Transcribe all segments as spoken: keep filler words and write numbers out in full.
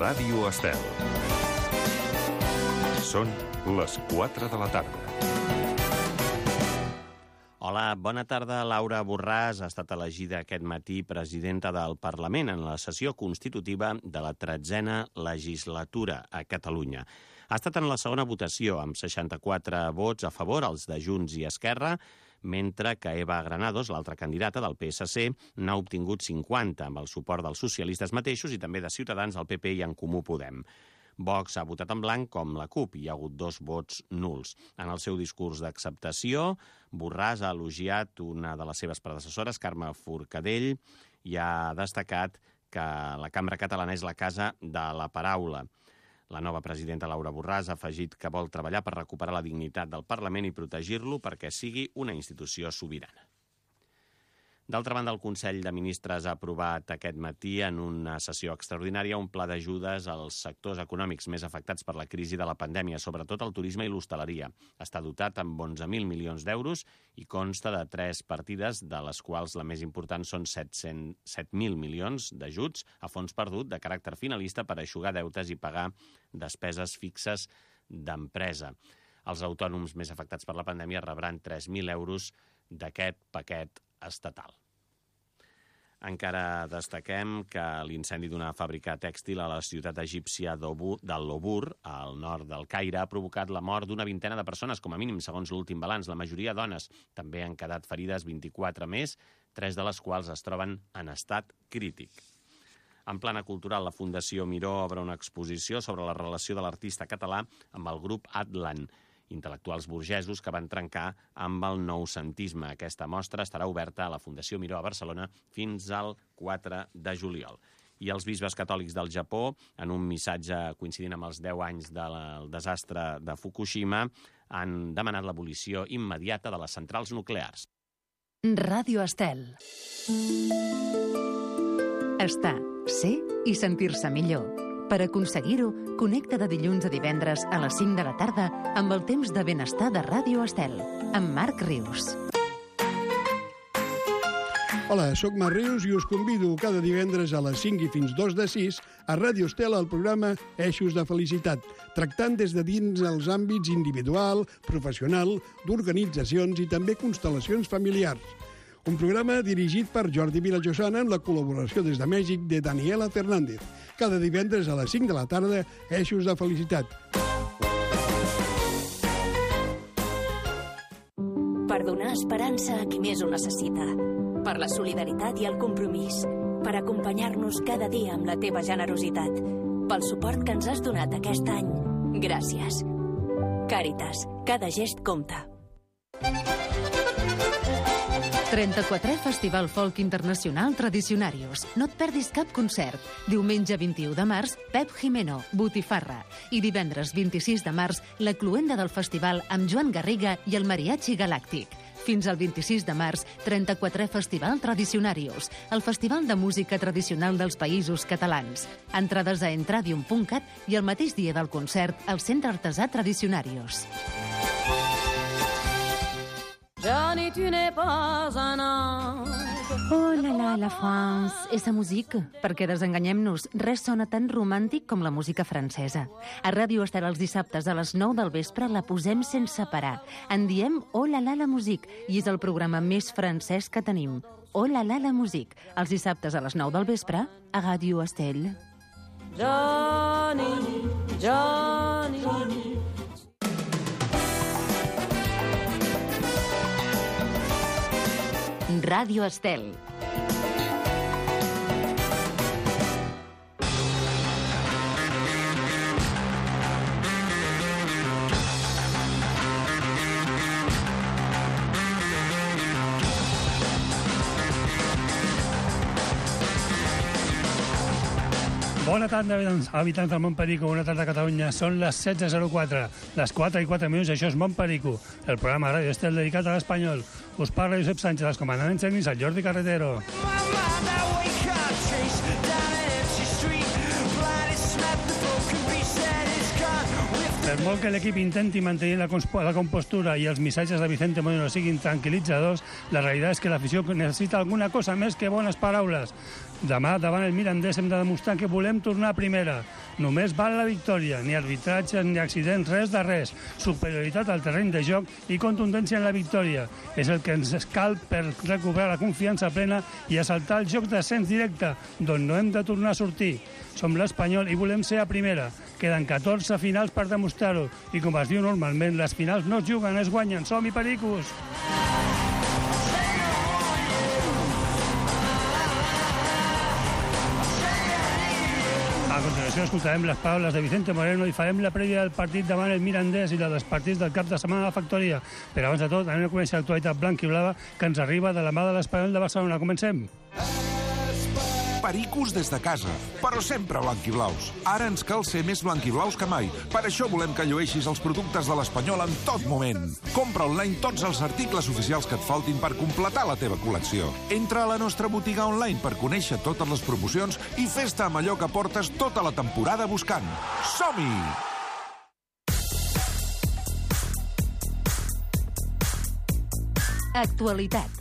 Ràdio Estel. Són les quatre de la tarda. Hola, bona tarda. Laura Borràs ha estat elegida aquest matí presidenta del Parlament en la sessió constitutiva de la tretzena legislatura a Catalunya. Ha estat en la segona votació, amb seixanta-quatre vots a favor, els de Junts i Esquerra, mentre que Eva Granados, l'altra candidata del P S C, n'ha obtingut cinquanta, amb el suport dels socialistes mateixos i també de Ciutadans, el P P i En Comú Podem. Vox ha votat en blanc com la CUP, hi ha hagut dos vots nuls. En el seu discurs d'acceptació, Borràs ha elogiat una de les seves predecessores, Carme Forcadell, i ha destacat que la Cambra Catalana és la casa de la paraula. La nova presidenta Laura Borràs ha afegit que vol treballar per recuperar la dignitat del Parlament i protegir-lo perquè sigui una institució sobirana. D'altra banda, el Consell de Ministres ha aprovat aquest matí en una sessió extraordinària un pla d'ajudes als sectors econòmics més afectats per la crisi de la pandèmia, sobretot el turisme i l'hostaleria. Està dotat amb onze mil milions d'euros i consta de tres partides, de les quals la més important són set mil milions d'ajuts a fons perdut de caràcter finalista per eixugar deutes i pagar despeses fixes d'empresa. Els autònoms més afectats per la pandèmia rebran tres mil euros d'aquest paquet estatal. Encara destaquem que l'incendi d'una fàbrica tèxtil a la ciutat egípcia del Lobur, al nord del Caire, ha provocat la mort d'una vintena de persones, com a mínim, segons l'últim balanç. La majoria dones. També han quedat ferides vint-i-quatre més, tres de les quals es troben en estat crític. En plana cultural, la Fundació Miró obre una exposició sobre la relació de l'artista català amb el grup Atlan, intel·lectuals burgesos que van trencar amb el noucentisme. Aquesta mostra estarà oberta a la Fundació Miró a Barcelona fins al quatre de juliol. I els bisbes catòlics del Japó, en un missatge coincidint amb els deu anys del desastre de Fukushima, han demanat l'abolició immediata de les centrals nuclears. Ràdio Estel. Estar, ser i sentir-se millor. Per aconseguir-ho, connecta de dilluns a divendres a les cinc de la tarda amb el temps de benestar de Ràdio Estel, amb Marc Rius. Hola, sóc Marc Rius i us convido cada divendres a les cinc i fins dos de sis a Ràdio Estel al programa Eixos de Felicitat, tractant des de dins els àmbits individual, professional, d'organitzacions i també constel·lacions familiars. Un programa dirigit per Jordi Vilajosana amb la col·laboració des de Mèxic de Daniela Fernández. Cada divendres a les cinc de la tarda, Eixos de Felicitat. Per donar esperança a qui més ho necessita. Per la solidaritat i el compromís. Per acompanyar-nos cada dia amb la teva generositat. Pel suport que ens has donat aquest any. Gràcies. Càritas. Cada gest compta. trenta-quatrè Festival Folk Internacional Tradicionarios. No et perdis cap concert. Diumenge vint-i-u de març, Pep Jimeno, Botifarra. I divendres vint-i-sis de març, la cloenda del festival amb Joan Garriga i el Mariachi Galàctic. Fins al vint-i-sis de març, trenta-quatrè Festival Tradicionarios, el festival de música tradicional dels països catalans. Entrades a entradium punt cat i el mateix dia del concert al Centre Artesà Tradicionarios. Johnny, tu n'es pas un ange. Oh la la, la France, esa musique. Perquè desenganyem-nos, res sona tan romàntic com la música francesa. A Ràdio Estel els dissabtes a les nou del vespre la posem sense parar. En diem Oh la la, la musique, i és el programa més francès que tenim. Oh la la, la musique, els dissabtes a les nou del vespre a Ràdio Estel. Johnny, Johnny, Johnny. Ràdio Estel. Bona tarda, habitants del Montperico, bona tarda a Catalunya. Són les setze zero quatre, les quatre i quatre minuts, això és Montperico, el programa Ràdio Estel dedicat a l'espanyol. Us parla Josep Sánchez, els comandants tècnics, el Jordi Carretero. Per molt que l'equip intenti mantenir la, la compostura i els missatges de Vicente Moreno siguin tranquil·litzadors, la realitat és que l'afició necessita alguna cosa més que bones paraules. Demà, davant el Mirandés, hem de demostrar que volem tornar a primera. Només val la victòria, ni arbitratges ni accidents, res de res. Superioritat al terreny de joc i contundència en la victòria. És el que ens cal per recuperar la confiança plena i assaltar el joc d'ascens directe, d'on no hem de tornar a sortir. Som l'Espanyol i volem ser a primera. Queden catorze finals per demostrar-ho. I com es diu normalment, les finals no es juguen, es guanyen. Som-hi, pericos! A continuació escoltarem les paraules de Vicente Moreno i farem la prèvia del partit davant el Mirandés i la dels partits del cap de setmana a la Factoria. Però abans de tot anem a conèixer l'actualitat blanca i blava que ens arriba de la mà de l'Espanyol de Barcelona. Comencem! Pericos des de casa, però sempre blanquiblaus. Ara ens cal ser més blanquiblaus que mai. Per això volem que llueixis els productes de l'Espanyol en tot moment. Compra online tots els articles oficials que et faltin per completar la teva col·lecció. Entra a la nostra botiga online per conèixer totes les promocions i fes-te amb allò que portes tota la temporada buscant. Som-hi! Actualitat.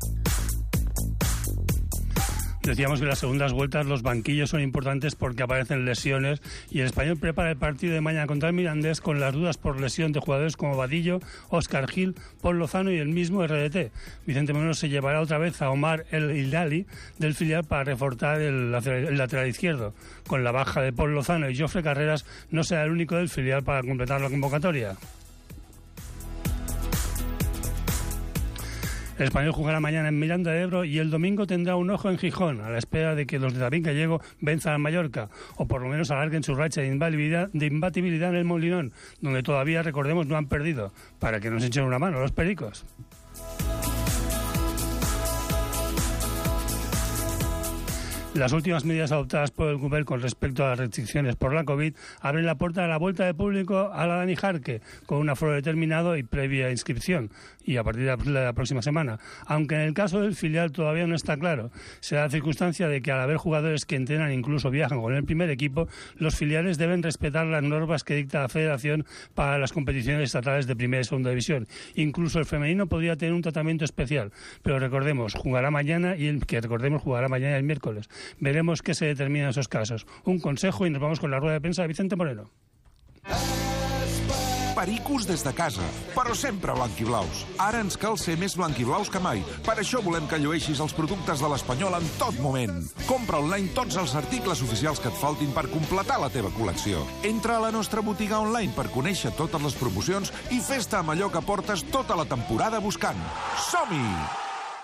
Decíamos que en las segundas vueltas los banquillos son importantes porque aparecen lesiones y el Español prepara el partido de mañana contra el Mirandés con las dudas por lesión de jugadores como Vadillo, Óscar Gil, Paul Lozano y el mismo R D T. Vicente Moreno se llevará otra vez a Omar El Hilali del filial para reforzar el, el lateral izquierdo. Con la baja de Paul Lozano y Jofre Carreras no será el único del filial para completar la convocatoria. El Español jugará mañana en Miranda de Ebro y el domingo tendrá un ojo en Gijón, a la espera de que los de David Gallego venzan al Mallorca, o por lo menos alarguen su racha de imbatibilidad, de imbatibilidad en el Molinón, donde todavía, recordemos, no han perdido, para que nos echen una mano los pericos. Las últimas medidas adoptadas por el Govern con respecto a las restricciones por la COVID abren la puerta a la vuelta de público a la Dani Jarque, con un aforo determinado y previa inscripción, y a partir de la próxima semana. Aunque en el caso del filial todavía no está claro. Se da la circunstancia de que al haber jugadores que entrenan e incluso viajan con el primer equipo, los filiales deben respetar las normas que dicta la Federación para las competiciones estatales de primera y segunda división. Incluso el femenino podría tener un tratamiento especial. Pero recordemos, jugará mañana y el que recordemos jugará mañana el miércoles. Veremos qué se determina en esos casos. Un consejo y nos vamos con la rueda de prensa de Vicente Moreno. Pericos des de casa, però sempre blanquiblaus. Ara ens cal ser més blanquiblaus que mai. Per això volem que llueixis els productes de l'Espanyol en tot moment. Compra online tots els articles oficials que et faltin per completar la teva col·lecció. Entra a la nostra botiga online per conèixer totes les promocions i fes-te amb allò que portes tota la temporada buscant. Som-hi!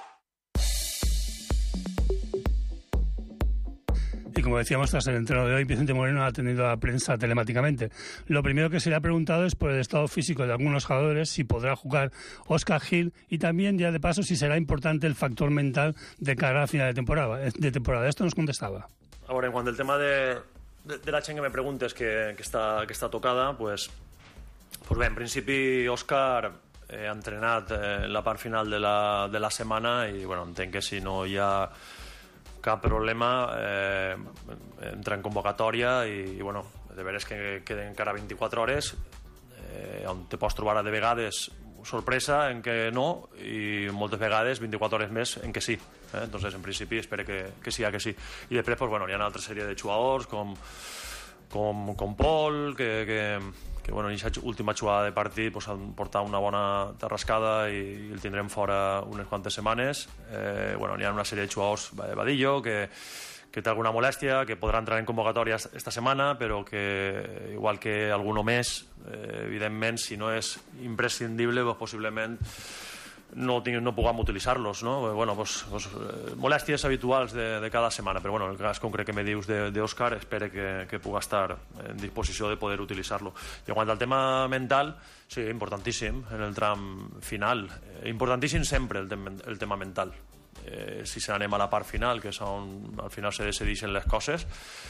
Y como decíamos, tras el entreno de hoy, Vicente Moreno ha atendido a la prensa telemáticamente. Lo primero que se le ha preguntado es por el estado físico de algunos jugadores, si podrá jugar Óscar Gil y también, ya de paso, si será importante el factor mental de cara a final de temporada. De temporada. Esto nos contestaba. Ahora, en cuanto al tema de, de, de la gent que me preguntes que, que, està, que està tocada, pues, pues bé, en principi Òscar eh, ha entrenat eh, en la part final de la, de la setmana i bueno, entenc que si no hi ha cap problema, eh, entra en convocatòria i, i bueno, de veres que queden encara vint-i-quatre hores eh, on te pots trobar de vegades sorpresa en què no i moltes vegades vint-i-quatre hores més en què sí. Eh? Entonces, en principi, espero que, que sí, que sí. I després, pues, bueno, hi ha una altra sèrie de jugadors com, com, com Pol, que, que, que bueno, en aquesta última jugada de partit pues, han portat una bona terrascada i, i el tindrem fora unes quantes setmanes. Eh, bueno, hi ha una sèrie de jugadors, Vadillo, que, que té alguna molèstia, que podrà entrar en convocatòria esta setmana, però que, igual que alguno més, eh, evidentment, si no és imprescindible, pues, possiblement no, no puguem utilitzar-los, no? Bueno, pues, pues, molèsties habituals de, de cada setmana, però bueno, en el cas concret que me dius d'Òscar, espero que, que puga estar en disposició de poder utilitzar-lo. I en quant al tema mental, sí, importantíssim en el tram final, importantíssim sempre el, tem el tema mental. Eh, si se n'anem a la part final, que és on al final se decideixen les coses,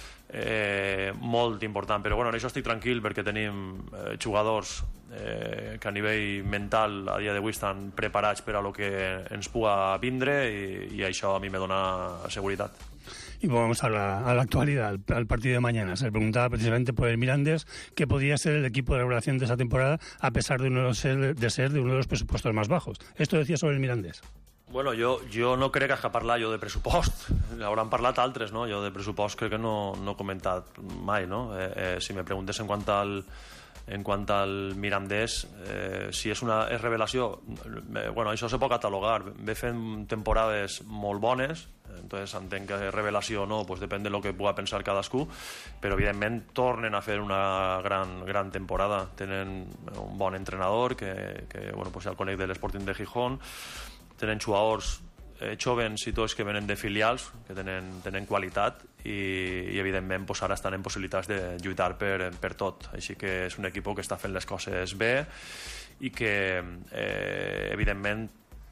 eh, molt important, però bueno, en això estic tranquil perquè tenim eh, jugadors eh, que a nivell mental a dia d'avui estan preparats per a lo que ens puga vindre i, i això a mi me dona seguretat. Y vamos a la, a la actualidad, al, al partido de mañana. Se le preguntaba precisamente por el Mirandés, que podría ser el equipo de regulación de esa temporada, a pesar de, uno de, ser, de ser de uno de los presupuestos más bajos. Esto decía sobre el Mirandés. Bueno, jo, jo no crec que hagi parlat jo de pressupost. Hauran parlat altres, no? Jo de pressupost crec que no, no he comentat mai, no? Eh, eh, si me preguntes en quant al, en quant al Mirandés, eh, si és una és revelació, eh, bueno, això se pot catalogar. Ve fent temporades molt bones, entonces entenc que és revelació o no, pues depèn de lo que pugui pensar cadascú, però evidentment tornen a fer una gran, gran temporada. Tenen un bon entrenador que, que bueno, pues ja el conec de l'Sporting de Gijón, tenen jugadors eh, jovens i tots que venen de filials, que tenen, tenen qualitat i, i evidentment pues, ara estan en possibilitats de lluitar per, per tot. Així que és un equip que està fent les coses bé i que eh, evidentment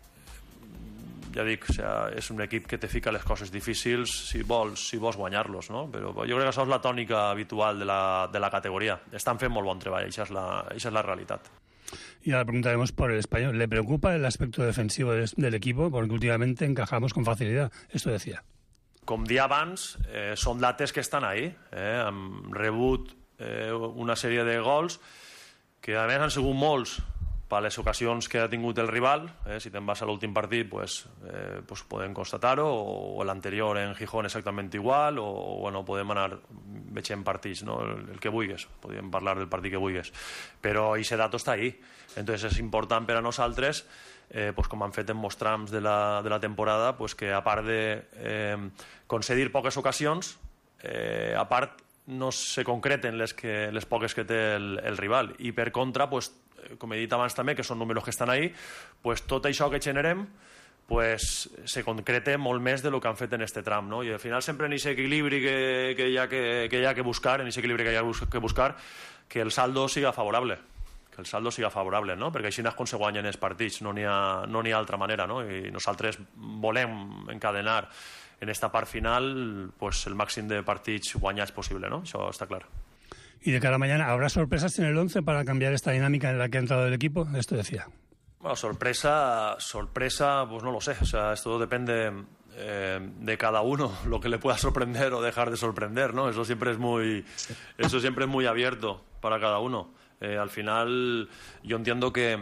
ja dic, o sea, és un equip que te fica les coses difícils si vols, si vols guanyar-los, no? Però jo crec que això és la tònica habitual de la, de la categoria. Estan fent molt bon treball, això és la, això és la realitat. Y ahora preguntaremos por el Español. ¿Le preocupa el aspecto defensivo del, del equipo? Porque últimamente encajamos con facilidad. Esto decía. Com dia abans, eh, són dates que estan ahí. Eh? Hem rebut eh, una sèrie de gols que a més han sigut molts per les ocasions que ha tingut el rival. Eh? Si te'n vas a l'últim partit, pues, eh, pues podem constatar-ho, o, o l'anterior en Gijón exactament igual, o, o bueno, podem anar veient partits, no? el, el que vulguis, podem parlar del partit que vulguis, però aquest dato està ahí. Entonces és important per a nosaltres, eh, pues, com han fet en molts trams de la, de la temporada, pues, que a part de eh, concedir poques ocasions, eh, a part no se concreten les, que, les poques que té el, el rival, i per contra, pues, com he dit abans també, que són números que estan ahí, pues, tot això que generem pues, se concrete molt més de lo que han fet en este tram, no? I al final sempre en aquest equilibri que, que, hi ha que, que hi ha que buscar, en aquest equilibri que hi ha que buscar, que el saldo siga favorable, que el saldo siga favorable, no? Perquè així és com se guanyen els partits, no n'hi ha, no n'hi ha altra manera, no? I nosaltres volem encadenar en esta part final pues, el màxim de partits guanyats possible, no? Això està clar. Y de cara a mañana, ¿habrá sorpresas en el once para cambiar esta dinámica en la que ha entrado el equipo? Esto decía. Bueno, sorpresa, sorpresa, pues no lo sé. O sea, esto depende eh, de cada uno, lo que le pueda sorprender o dejar de sorprender, ¿no? Eso siempre es muy, eso siempre es muy abierto para cada uno. Eh, al final, yo entiendo que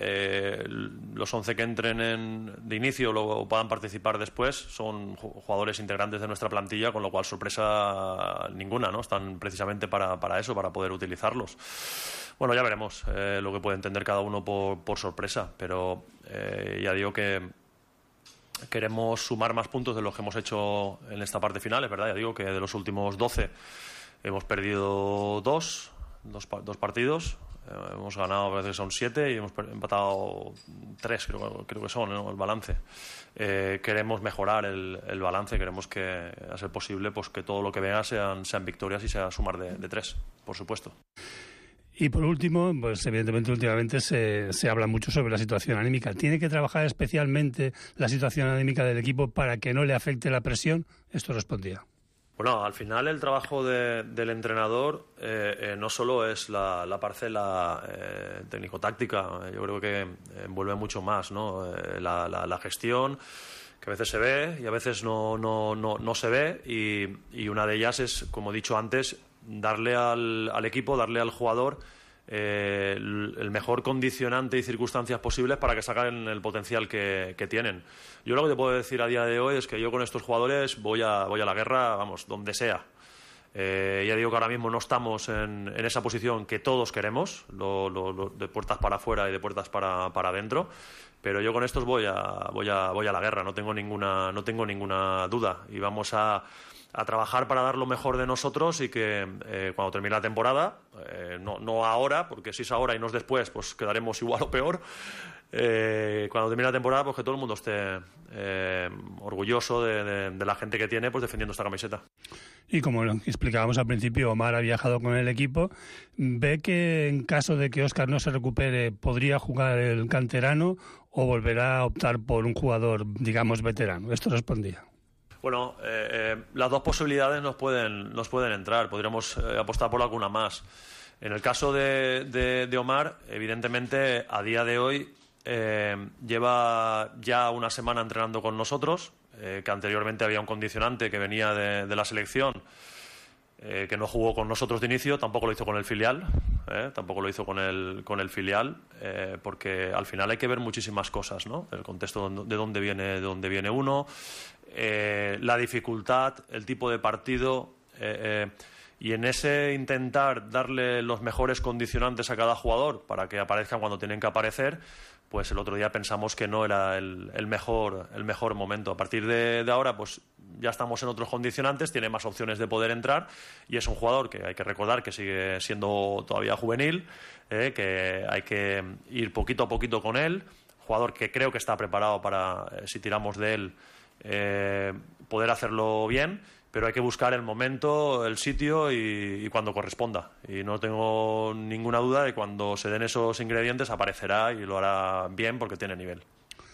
eh, los once que entren en, de inicio o puedan participar después son jugadores integrantes de nuestra plantilla, con lo cual sorpresa ninguna, ¿no? Están precisamente para, para eso, para poder utilizarlos. Bueno, ya veremos eh, lo que puede entender cada uno por, por sorpresa, pero eh, ya digo que queremos sumar más puntos de los que hemos hecho en esta parte final, es verdad, ya digo que de los últimos doce hemos perdido dos, dos, dos partidos. Eh, hemos ganado, parece que son siete, y hemos empatado tres, creo, creo que son, ¿no? El balance. Eh, queremos mejorar el, el balance, queremos que, a ser posible, pues que todo lo que venga sean, sean victorias y sea sumar de, de tres, por supuesto. Y por último, pues evidentemente últimamente se, se habla mucho sobre la situación anímica. ¿Tiene que trabajar especialmente la situación anímica del equipo para que no le afecte la presión? Esto respondía. Bueno, al final el trabajo de, del entrenador eh, eh, no solo es la, la parcela eh, técnico-táctica, yo creo que envuelve mucho más, ¿no? Eh, la, la, la gestión, que a veces se ve y a veces no, no, no, no se ve, y, y una de ellas es, como he dicho antes, darle al, al equipo, darle al jugador eh, el, el mejor condicionante y circunstancias posibles para que saquen el potencial que, que tienen. Yo lo que te puedo decir a día de hoy es que yo con estos jugadores voy a, voy a la guerra, vamos, donde sea. Eh, ya digo que ahora mismo no estamos en, en esa posición que todos queremos, lo, lo, lo, de puertas para afuera y de puertas para, para adentro, pero yo con estos voy a, voy a, voy a la guerra, no tengo ninguna, no tengo ninguna duda, y vamos a a trabajar para dar lo mejor de nosotros, y que eh, cuando termine la temporada, eh, no, no ahora, porque si es ahora y no es después, pues quedaremos igual o peor, eh, cuando termine la temporada, pues que todo el mundo esté eh, orgulloso de, de, de la gente que tiene, pues defendiendo esta camiseta. Y como lo explicábamos al principio, Omar ha viajado con el equipo. ¿Ve que en caso de que Óscar no se recupere podría jugar el canterano o volverá a optar por un jugador, digamos, veterano? Esto respondía. Bueno, eh, eh, las dos posibilidades nos pueden, nos pueden entrar. Podríamos eh, apostar por alguna más. En el caso de, de, de Omar, evidentemente, a día de hoy eh, lleva ya una semana entrenando con nosotros, eh, que anteriormente había un condicionante que venía de, de la selección, eh, que no jugó con nosotros de inicio, tampoco lo hizo con el filial, eh, tampoco lo hizo con el, con el filial, eh, porque al final hay que ver muchísimas cosas, ¿no? El contexto de dónde viene, de dónde viene uno, eh, la dificultad, el tipo de partido, eh, eh, y en ese intentar darle los mejores condicionantes a cada jugador para que aparezcan cuando tienen que aparecer, pues el otro día pensamos que no era el, el, mejor, el mejor momento. A partir de, de ahora, pues ya estamos en otros condicionantes, tiene más opciones de poder entrar y es un jugador que hay que recordar que sigue siendo todavía juvenil, eh, que hay que ir poquito a poquito con él, jugador que creo que está preparado para, eh, si tiramos de él, eh, poder hacerlo bien, pero hay que buscar el momento, el sitio y, y cuando corresponda. Y no tengo ninguna duda de que cuando se den esos ingredientes aparecerá y lo hará bien porque tiene nivel.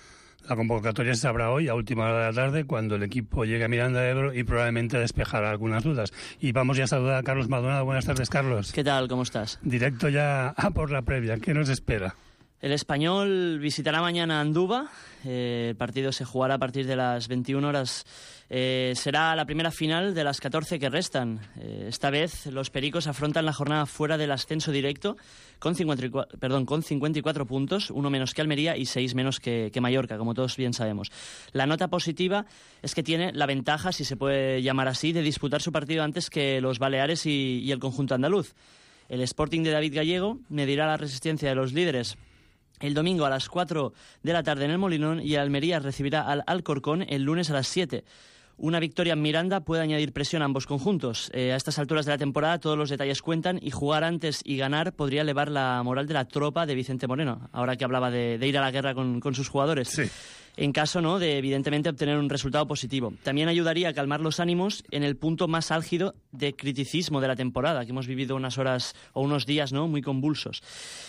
La convocatoria se sabrá hoy a última hora de la tarde cuando el equipo llegue a Miranda de Ebro y probablemente despejará algunas dudas. Y vamos ya a saludar a Carlos Maldonado. Buenas tardes, Carlos. ¿Qué tal? ¿Cómo estás? Directo ya a por la previa. ¿Qué nos espera? El Español visitará mañana Andúba. Eh, el partido se jugará a partir de las veintiuna horas. Eh, será la primera final de las catorce que restan. Eh, esta vez los Pericos afrontan la jornada fuera del ascenso directo con cincuenta y cuatro, perdón, con cincuenta y cuatro puntos, uno menos que Almería y seis menos que, que Mallorca, como todos bien sabemos. La nota positiva es que tiene la ventaja, si se puede llamar así, de disputar su partido antes que los Baleares y, y el conjunto andaluz. El Sporting de David Gallego medirá la resistencia de los líderes el domingo a las cuatro de la tarde en el Molinón y Almería recibirá al Alcorcón el lunes a las siete. Una victoria en Miranda puede añadir presión a ambos conjuntos. Eh, a estas alturas de la temporada todos los detalles cuentan y jugar antes y ganar podría elevar la moral de la tropa de Vicente Moreno, ahora que hablaba de, de ir a la guerra con, con sus jugadores. Sí. En caso, ¿no?, de evidentemente obtener un resultado positivo. También ayudaría a calmar los ánimos en el punto más álgido de criticismo de la temporada, que hemos vivido unas horas o unos días, ¿no?, muy convulsos.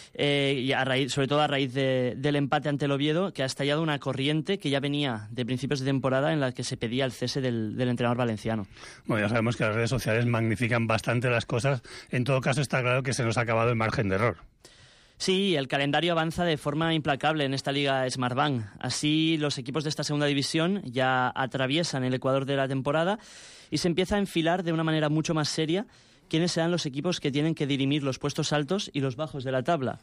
Eh, y a raíz, sobre todo a raíz de, del empate ante el Oviedo, que ha estallado una corriente que ya venía de principios de temporada en la que se pedía el cese del, del entrenador valenciano. Bueno, ya sabemos que las redes sociales magnifican bastante las cosas. En todo caso, está claro que se nos ha acabado el margen de error. Sí, el calendario avanza de forma implacable en esta Liga Smartbank. Así, los equipos de esta segunda división ya atraviesan el ecuador de la temporada y se empieza a enfilar de una manera mucho más seria quiénes serán los equipos que tienen que dirimir los puestos altos y los bajos de la tabla.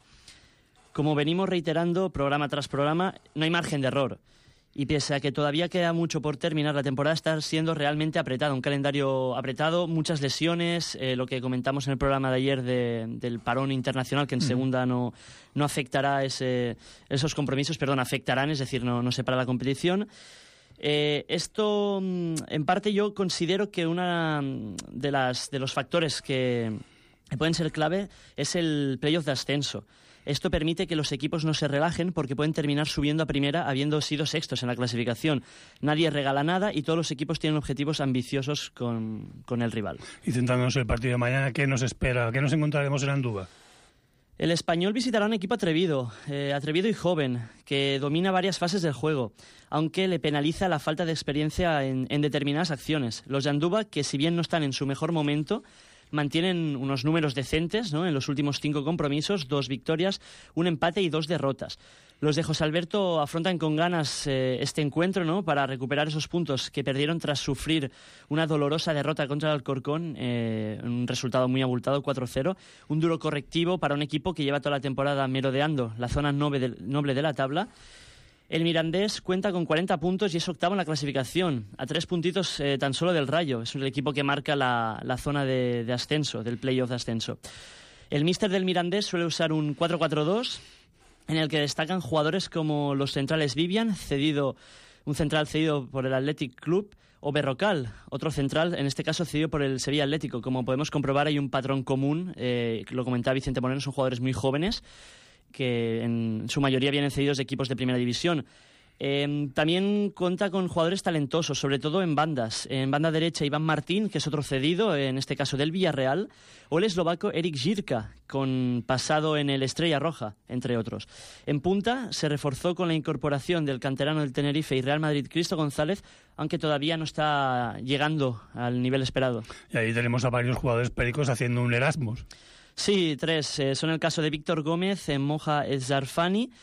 Como venimos reiterando programa tras programa, no hay margen de error. Y pese a que todavía queda mucho por terminar, la temporada está siendo realmente apretada. Un calendario apretado, muchas lesiones, eh, lo que comentamos en el programa de ayer de, del parón internacional, que en mm. segunda no, no afectará ese, esos compromisos, perdón, afectarán, es decir, no, no se para la competición. Eh, esto, en parte, yo considero que una de, las, de los factores que pueden ser clave es el playoff de ascenso. Esto permite que los equipos no se relajen porque pueden terminar subiendo a primera habiendo sido sextos en la clasificación. Nadie regala nada y todos los equipos tienen objetivos ambiciosos con, con el rival. Y centrándonos en el partido de mañana, ¿qué nos espera? ¿Qué nos encontraremos en Andúba? El Español visitará un equipo atrevido, eh, atrevido y joven, que domina varias fases del juego, aunque le penaliza la falta de experiencia en, en determinadas acciones. Los de Andúba, que si bien no están en su mejor momento, mantienen unos números decentes, ¿no?, en los últimos cinco compromisos, dos victorias, un empate y dos derrotas. Los de José Alberto afrontan con ganas eh, este encuentro, ¿no?, para recuperar esos puntos que perdieron tras sufrir una dolorosa derrota contra el Alcorcón, eh, un resultado muy abultado, cuatro cero, un duro correctivo para un equipo que lleva toda la temporada merodeando la zona noble de, noble de la tabla. El Mirandés cuenta con cuarenta puntos y es octavo en la clasificación, a tres puntitos eh, tan solo del Rayo. Es el equipo que marca la, la zona de, de ascenso, del playoff de ascenso. El míster del Mirandés suele usar un cuatro cuatro dos, en el que destacan jugadores como los centrales Vivian, cedido, un central cedido por el Athletic Club, o Berrocal, otro central, en este caso cedido por el Sevilla Atlético. Como podemos comprobar, hay un patrón común, eh, lo comentaba Vicente Moreno, son jugadores muy jóvenes, que en su mayoría vienen cedidos de equipos de primera división. Eh, también cuenta con jugadores talentosos, sobre todo en bandas. En banda derecha, Iván Martín, que es otro cedido, en este caso del Villarreal, o el eslovaco Erik Jirka, con pasado en el Estrella Roja, entre otros. En punta se reforzó con la incorporación del canterano del Tenerife y Real Madrid, Cristo González, aunque todavía no está llegando al nivel esperado. Y ahí tenemos a varios jugadores pericos haciendo un Erasmus. Sí, tres. Eh, son el caso de Víctor Gómez, eh, Moja Zarfani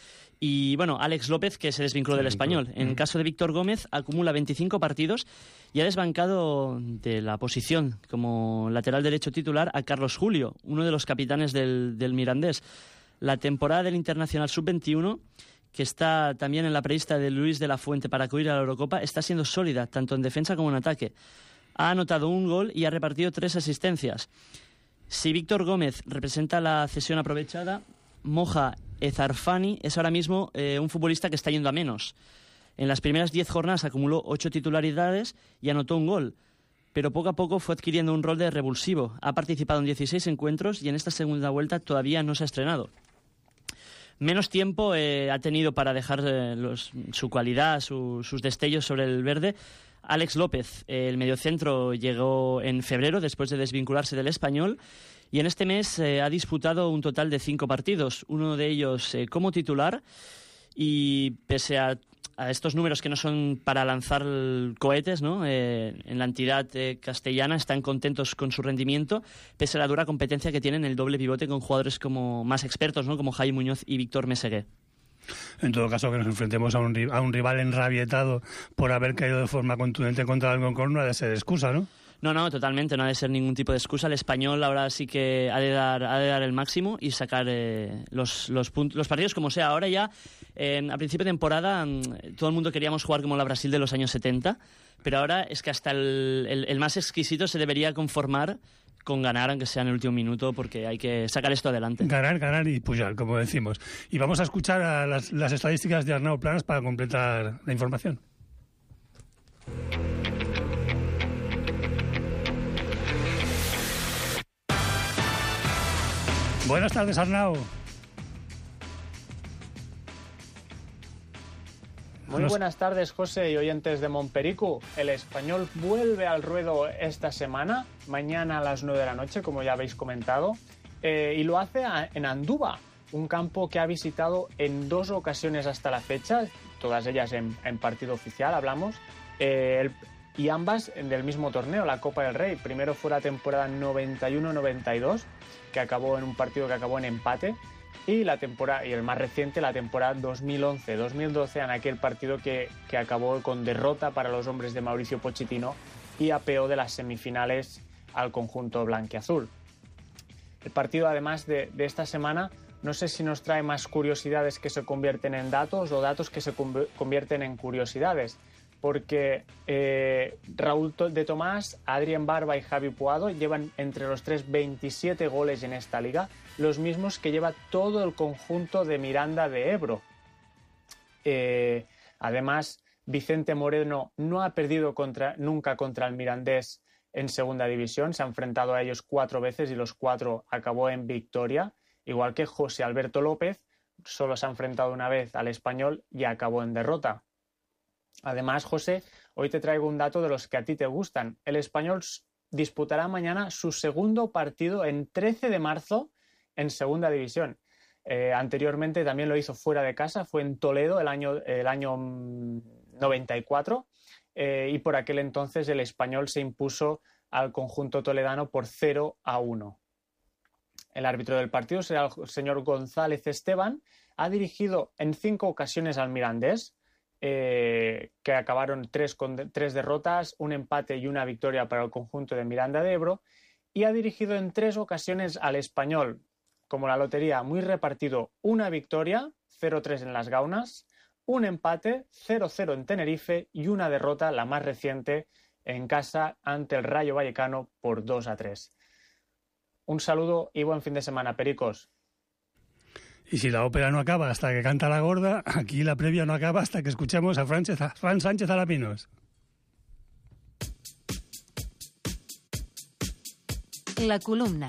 Y bueno, Alex López, que se desvinculó del Español. En el caso de Víctor Gómez, acumula veinticinco partidos y ha desbancado de la posición como lateral derecho titular a Carlos Julio, uno de los capitanes del, del Mirandés. La temporada del Internacional sub veintiuno, que está también en la prelista de Luis de la Fuente para acudir a la Eurocopa, está siendo sólida, tanto en defensa como en ataque. Ha anotado un gol y ha repartido tres asistencias. Si Víctor Gómez representa la cesión aprovechada, Moja Ezarfani es ahora mismo eh, un futbolista que está yendo a menos. En las primeras diez jornadas acumuló ocho titularidades y anotó un gol, pero poco a poco fue adquiriendo un rol de revulsivo. Ha participado en dieciséis encuentros y en esta segunda vuelta todavía no se ha estrenado. Menos tiempo eh, ha tenido para dejar eh, los, su cualidad, su, sus destellos sobre el verde Alex López. Eh, el mediocentro llegó en febrero después de desvincularse del Español y en este mes eh, ha disputado un total de cinco partidos, uno de ellos eh, como titular, y pese a, a estos números que no son para lanzar cohetes, ¿no? Eh, en la entidad eh, castellana están contentos con su rendimiento, pese a la dura competencia que tienen el doble pivote con jugadores como más expertos, ¿no? Como Jaime Muñoz y Víctor Meseguer. En todo caso, que nos enfrentemos a un, a un rival enrabietado por haber caído de forma contundente contra el Alcorcón no ha de ser excusa, ¿no? No, no, totalmente, no ha de ser ningún tipo de excusa. El Español ahora sí que ha de dar, ha de dar el máximo y sacar eh, los, los, puntos, los partidos como sea. Ahora ya, eh, a principio de temporada, todo el mundo queríamos jugar como la Brasil de los años setenta, pero ahora es que hasta el, el, el más exquisito se debería conformar con ganar, aunque sea en el último minuto, porque hay que sacar esto adelante. Ganar, ganar y pujar, como decimos. Y vamos a escuchar a las, las estadísticas de Arnau Planas para completar la información. Buenas tardes, Arnau. Muy buenas tardes, José y oyentes de Montperico. El Español vuelve al ruedo esta semana, mañana a las nueve de la noche, como ya habéis comentado, eh, y lo hace a, en Andúba, un campo que ha visitado en dos ocasiones hasta la fecha, todas ellas en, en partido oficial, hablamos, eh, el, y ambas del mismo torneo, la Copa del Rey. Primero fue la temporada noventa y uno noventa y dos, que acabó en un partido que acabó en empate, y la temporada y el más reciente, la temporada dos mil once dos mil doce, en aquel partido que, que acabó con derrota para los hombres de Mauricio Pochettino y apeó de las semifinales al conjunto blanquiazul. El partido, además de, de esta semana, no sé si nos trae más curiosidades que se convierten en datos o datos que se convierten en curiosidades, porque eh, Raúl de Tomás, Adrián Barba y Javi Puado llevan entre los tres veintisiete goles en esta liga, los mismos que lleva todo el conjunto de Miranda de Ebro. Eh, además, Vicente Moreno no ha perdido contra, nunca contra el Mirandés en segunda división, se ha enfrentado a ellos cuatro veces y los cuatro acabó en victoria, igual que José Alberto López, solo se ha enfrentado una vez al Español y acabó en derrota. Además, José, hoy te traigo un dato de los que a ti te gustan. El Español disputará mañana su segundo partido en trece de marzo en segunda división. Eh, anteriormente también lo hizo fuera de casa, fue en Toledo el año, el año noventa y cuatro, eh, y por aquel entonces el Español se impuso al conjunto toledano por cero a uno. El árbitro del partido será el señor González Esteban. Ha dirigido en cinco ocasiones al Mirandés, Eh, que acabaron tres, con de, tres derrotas, un empate y una victoria para el conjunto de Miranda de Ebro, y ha dirigido en tres ocasiones al Español, como la lotería, muy repartido: una victoria, cero tres en las Gaunas, un empate, cero cero en Tenerife, y una derrota, la más reciente, en casa ante el Rayo Vallecano por dos a tres. Un saludo y buen fin de semana, pericos. Y si la ópera no acaba hasta que canta la gorda, aquí la previa no acaba hasta que escuchemos a Fran, a Fran Sánchez Alapinos. La columna.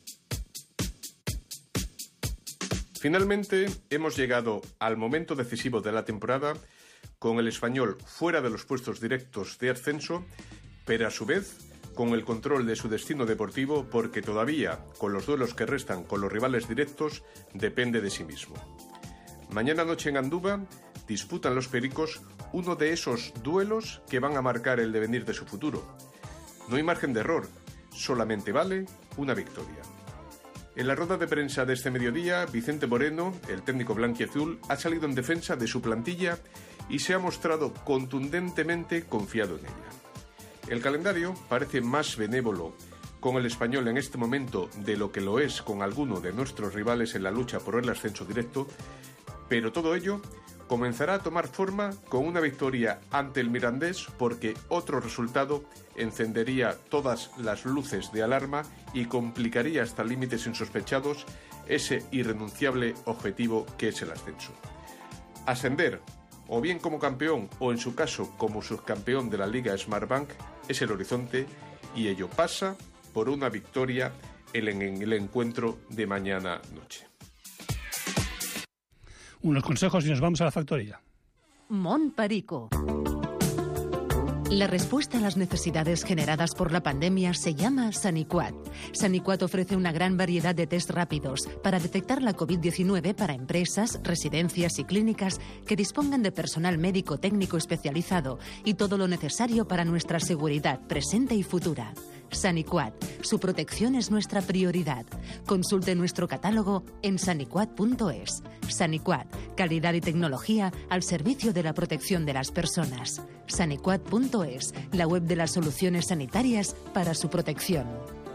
Finalmente, hemos llegado al momento decisivo de la temporada, con el Español fuera de los puestos directos de ascenso, pero a su vez con el control de su destino deportivo, porque todavía, con los duelos que restan con los rivales directos, depende de sí mismo. Mañana noche en Andúba disputan los pericos uno de esos duelos que van a marcar el devenir de su futuro. No hay margen de error, solamente vale una victoria. En la rueda de prensa de este mediodía, Vicente Moreno, el técnico blanquiazul, ha salido en defensa de su plantilla y se ha mostrado contundentemente confiado en ella. El calendario parece más benévolo con el Español en este momento de lo que lo es con alguno de nuestros rivales en la lucha por el ascenso directo, pero todo ello comenzará a tomar forma con una victoria ante el Mirandés, porque otro resultado encendería todas las luces de alarma y complicaría hasta límites insospechados ese irrenunciable objetivo que es el ascenso. Ascender, o bien como campeón o en su caso como subcampeón de la Liga Smartbank, es el horizonte, y ello pasa por una victoria en el encuentro de mañana noche. Unos consejos y nos vamos a la factoría. Mont Perico. La respuesta a las necesidades generadas por la pandemia se llama Saniquat. Saniquat ofrece una gran variedad de test rápidos para detectar la COVID diecinueve para empresas, residencias y clínicas que dispongan de personal médico técnico especializado y todo lo necesario para nuestra seguridad presente y futura. Saniquat. Su protección es nuestra prioridad. Consulte nuestro catálogo en saniquat punto es. Saniquat. Calidad y tecnología al servicio de la protección de las personas. Saniquat punto es. La web de las soluciones sanitarias para su protección.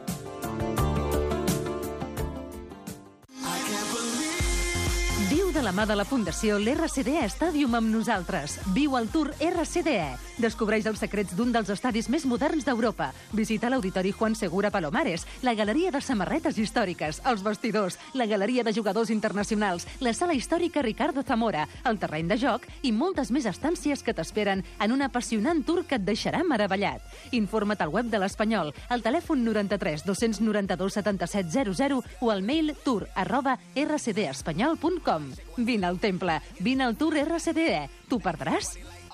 Viu de la mà de la Fundació l'R C D E Stadium amb nosaltres. Viu el Tour R C D E. Descobreix els secrets d'un dels estadis més moderns d'Europa. Visita l'Auditori Juan Segura Palomares, la Galeria de Samarretes Històriques, els vestidors, la Galeria de Jugadors Internacionals, la Sala Històrica Ricardo Zamora, el terreny de joc i moltes més estàncies que t'esperen en un apassionant tour que et deixarà meravellat. Informa't al web de l'Espanyol, al telèfon noranta-tres dos noranta-dos setanta-set zero zero o al mail tour arroba r c d espanyol punt com. Vine al temple, vine al Tour R C D E. T'ho perdràs?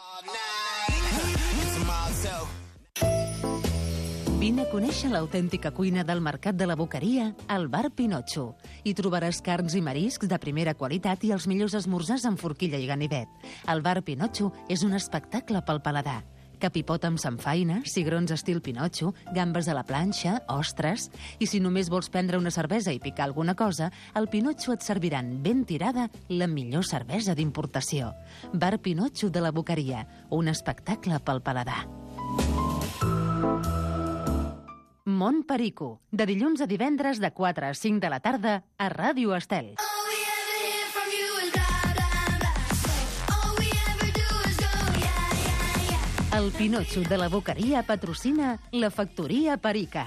Vine a conèixer l'autèntica cuina del Mercat de la Boqueria al Bar Pinotxo. Hi trobaràs carns i mariscs de primera qualitat i els millors esmorzars amb forquilla i ganivet. El Bar Pinotxo és un espectacle pel paladar. Capipot amb samfaina, cigrons estil Pinotxo, gambes a la planxa, ostres... I si només vols prendre una cervesa i picar alguna cosa, al Pinotxo et serviran ben tirada la millor cervesa d'importació. Bar Pinotxo de la Boqueria, un espectacle pel paladar. Mont Perico, de dilluns a divendres de quatre a cinc de la tarda a Ràdio Estel. El Pinotxo de la Boqueria patrocina la Factoría Perica.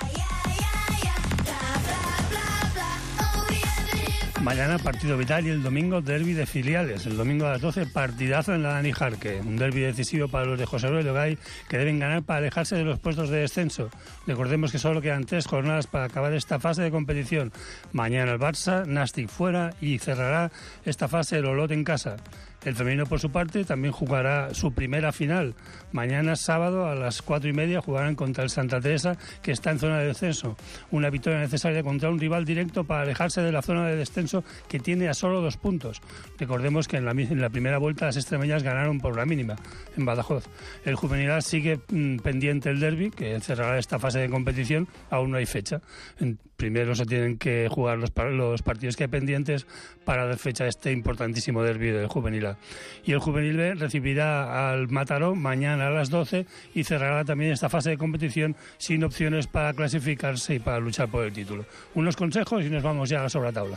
Mañana partido vital y el domingo derbi de filiales. El domingo a las doce partidazo en la Dani Jarque. Un derbi decisivo para los de José Luis Logay, que deben ganar para alejarse de los puestos de descenso. Recordemos que solo quedan tres jornadas para acabar esta fase de competición. Mañana el Barça, Nàstic fuera y cerrará esta fase el Olot en casa. El femenino, por su parte, también jugará su primera final. Mañana, sábado, a las cuatro y media, jugarán contra el Santa Teresa, que está en zona de descenso. Una victoria necesaria contra un rival directo para alejarse de la zona de descenso, que tiene a solo dos puntos. Recordemos que en la, en la primera vuelta las extremeñas ganaron por la mínima, en Badajoz. El juvenil sigue mmm, pendiente el derbi, que cerrará esta fase de competición. Aún no hay fecha. En, primero se tienen que jugar los, los partidos que hay pendientes para dar fecha a este importantísimo derbi del juvenil A. Y el Juvenil B recibirá al Mataró mañana a las doce y cerrará también esta fase de competición sin opciones para clasificarse y para luchar por el título. Unos consejos y nos vamos ya a la sobretaula.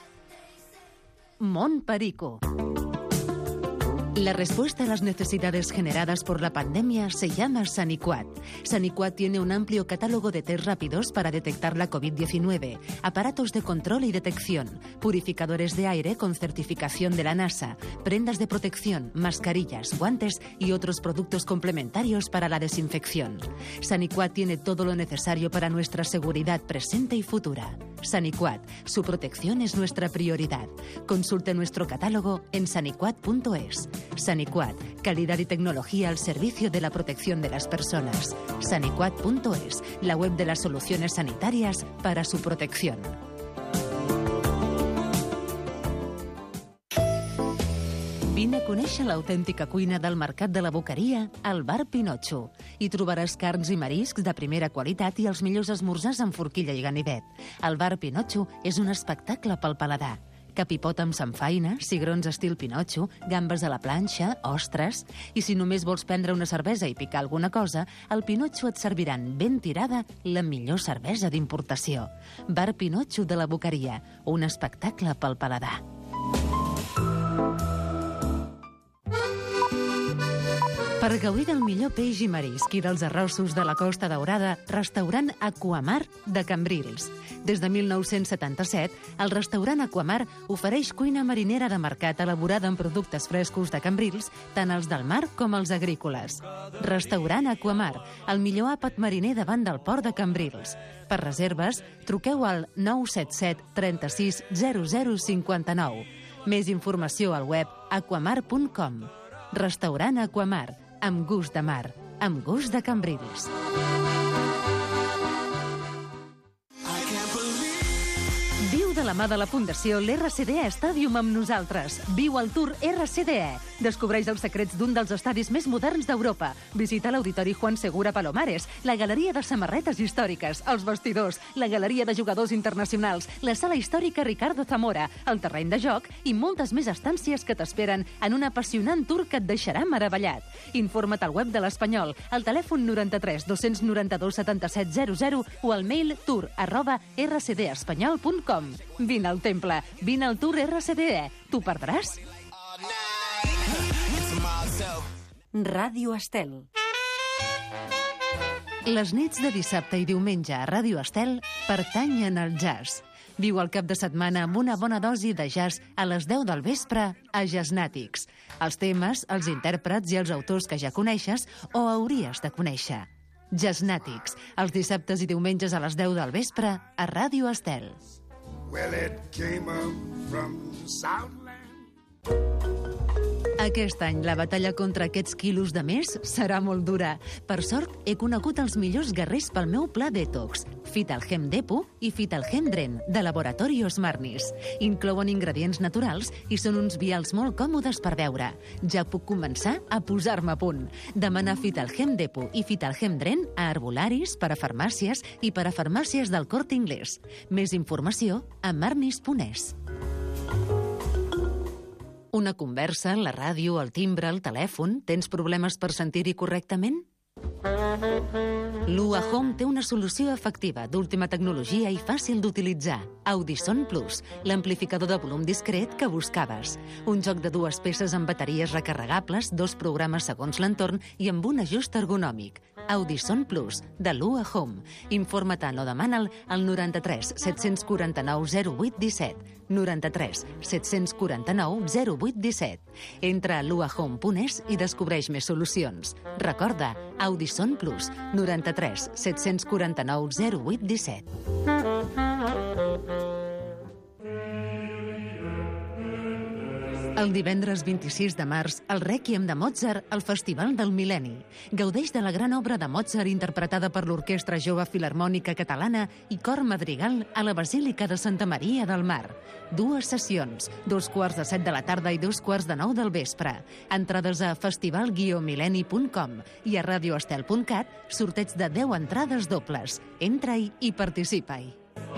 Mont Perico. La respuesta a las necesidades generadas por la pandemia se llama Saniquat. Saniquat tiene un amplio catálogo de test rápidos para detectar la COVID diecinueve, aparatos de control y detección, purificadores de aire con certificación de la NASA, prendas de protección, mascarillas, guantes y otros productos complementarios para la desinfección. Saniquat tiene todo lo necesario para nuestra seguridad presente y futura. Saniquat, su protección es nuestra prioridad. Consulte nuestro catálogo en saniquat punto es. Saniquat, calidad y tecnología al servicio de la protección de las personas. Saniquat punto es, la web de las soluciones sanitarias para su protección. Vine a conèixer l'autèntica cuina del Mercat de la Boqueria al Bar Pinotxo. Hi trobaràs carns i mariscs de primera qualitat i els millors esmorzars amb forquilla i ganivet. El Bar Pinotxo és un espectacle pel paladar. Capipot amb samfaina, cigrons estil Pinotxo, gambes a la planxa, ostres... I si només vols prendre una cervesa i picar alguna cosa, al Pinotxo et serviran ben tirada la millor cervesa d'importació. Bar Pinotxo de la Boqueria, un espectacle pel paladar. Per gaudir del millor peix i marisc i dels arrossos de la Costa Daurada, restaurant Aquamar de Cambrils. Des de mil nou-cents setanta-set, el restaurant Aquamar ofereix cuina marinera de mercat elaborada amb productes frescos de Cambrils, tant els del mar com els agrícoles. Restaurant Aquamar, el millor àpat mariner davant del port de Cambrils. Per reserves, truqueu al nou set set trenta-sis zero zero cinquanta-nou. Més informació al web aquamar punt com. Restaurant Aquamar, amb gust de mar, amb gust de Cambrils. Viu de la mà de la Fundació l'R C D E Stadium amb nosaltres. Viu el Tour R C D E. Descobreix els secrets d'un dels estadis més moderns d'Europa. Visita l'Auditori Juan Segura Palomares, la Galeria de Samarretes Històriques, els vestidors, la Galeria de Jugadors Internacionals, la Sala Històrica Ricardo Zamora, el terreny de joc i moltes més estàncies que t'esperen en un apassionant tour que et deixarà meravellat. Informa't al web de l'Espanyol, al telèfon noranta-tres dos noranta-dos setanta-set zero zero o al mail tour arroba r c d espanyol punt com. Vine al temple, vine al Tour R C D E. T'ho perdràs? Ràdio Estel. Les nits de dissabte i diumenge a Ràdio Estel pertanyen al jazz. Viu el cap de setmana amb una bona dosi de jazz a les deu del vespre a Jazznàtics. Els temes, els intèrprets i els autors que ja coneixes o hauries de conèixer. Jazznàtics, els dissabtes i diumenges a les deu del vespre a Ràdio Estel. Well, it came up from Southland. Aquest any la batalla contra aquests quilos de més serà molt dura. Per sort, he conegut els millors guerrers pel meu pla detox. Fitalgem Depo i Fitalgem Dren, de Laboratorios Marnis. Inclouen ingredients naturals i són uns vials molt còmodes per beure. Ja puc començar a posar-me a punt. Demana Fitalgem Depo i Fitalgem Dren a herbolaris, per a farmàcies i per a farmàcies del Corte Inglés. Més informació a marnis punt es. Una conversa, la ràdio, el timbre, el telèfon... Tens problemes per sentir-hi correctament? Lua Home té una solució efectiva, d'última tecnologia i fàcil d'utilitzar. Audison Plus, l'amplificador de volum discret que buscaves. Un joc de dues peces amb bateries recarregables, dos programes segons l'entorn i amb un ajust ergonòmic. Audison Plus, de Lua Home. Informa't o demana'l al noranta-tres set quaranta-nou zero vuit disset. noranta-tres set quaranta-nou zero vuit disset. Entra a lua home punt es i descobreix més solucions. Recorda, Audison Plus, noranta-tres set quaranta-nou zero vuit disset. El divendres vint-i-sis de març, el Rèquiem de Mozart al Festival del Mil·lenni. Gaudeix de la gran obra de Mozart interpretada per l'Orquestra Jove Filharmònica Catalana i Cor Madrigal a la Basílica de Santa Maria del Mar. Dues sessions, dos quarts de set de la tarda i dos quarts de nou del vespre. Entrades a festival guió mil·lenni punt com i a radioestel punt cat, sorteig de deu entrades dobles. Entra-hi i participa-hi.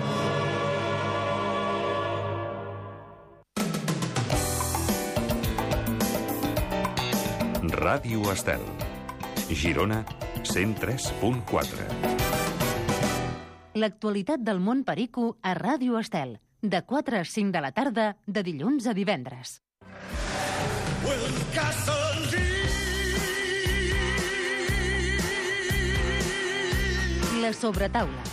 Ràdio Estel. Girona, cent tres punt quatre. L'actualitat del món perico a Ràdio Estel. De quatre a cinc de la tarda, de dilluns a divendres. La sobretaula.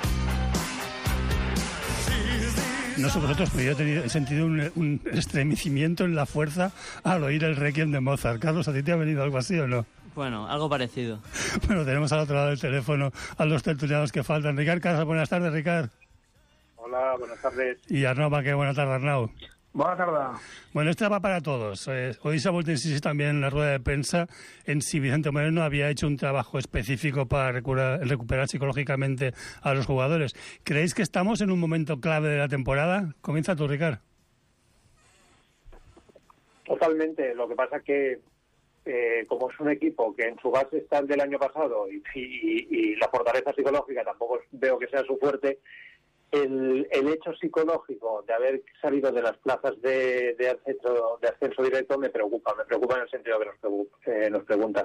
No sé vosotros, pero yo he, tenido, he sentido un, un estremecimiento en la fuerza al oír el Requiem de Mozart. Carlos, ¿a ti te ha venido algo así o no? Bueno, algo parecido. Bueno, tenemos al otro lado del teléfono a los tertulianos que faltan. Ricard Casas, buenas tardes, Ricard. Hola, buenas tardes. Y Arnau Baquer, buenas tardes, Arnau. Buenas tardes. Bueno, esta va para todos. Eh, hoy se ha vuelto a insistir también en la rueda de prensa en si Vicente Moreno había hecho un trabajo específico para recuperar, recuperar psicológicamente a los jugadores. ¿Creéis que estamos en un momento clave de la temporada? Comienza tú, Ricard. Totalmente. Lo que pasa es que, eh, como es un equipo que en su base está el del año pasado y, y, y la fortaleza psicológica tampoco veo que sea su fuerte, el, el hecho psicológico de haber salido de las plazas de, de, ascenso, de ascenso directo me preocupa, me preocupa en el sentido que nos, eh, nos preguntas.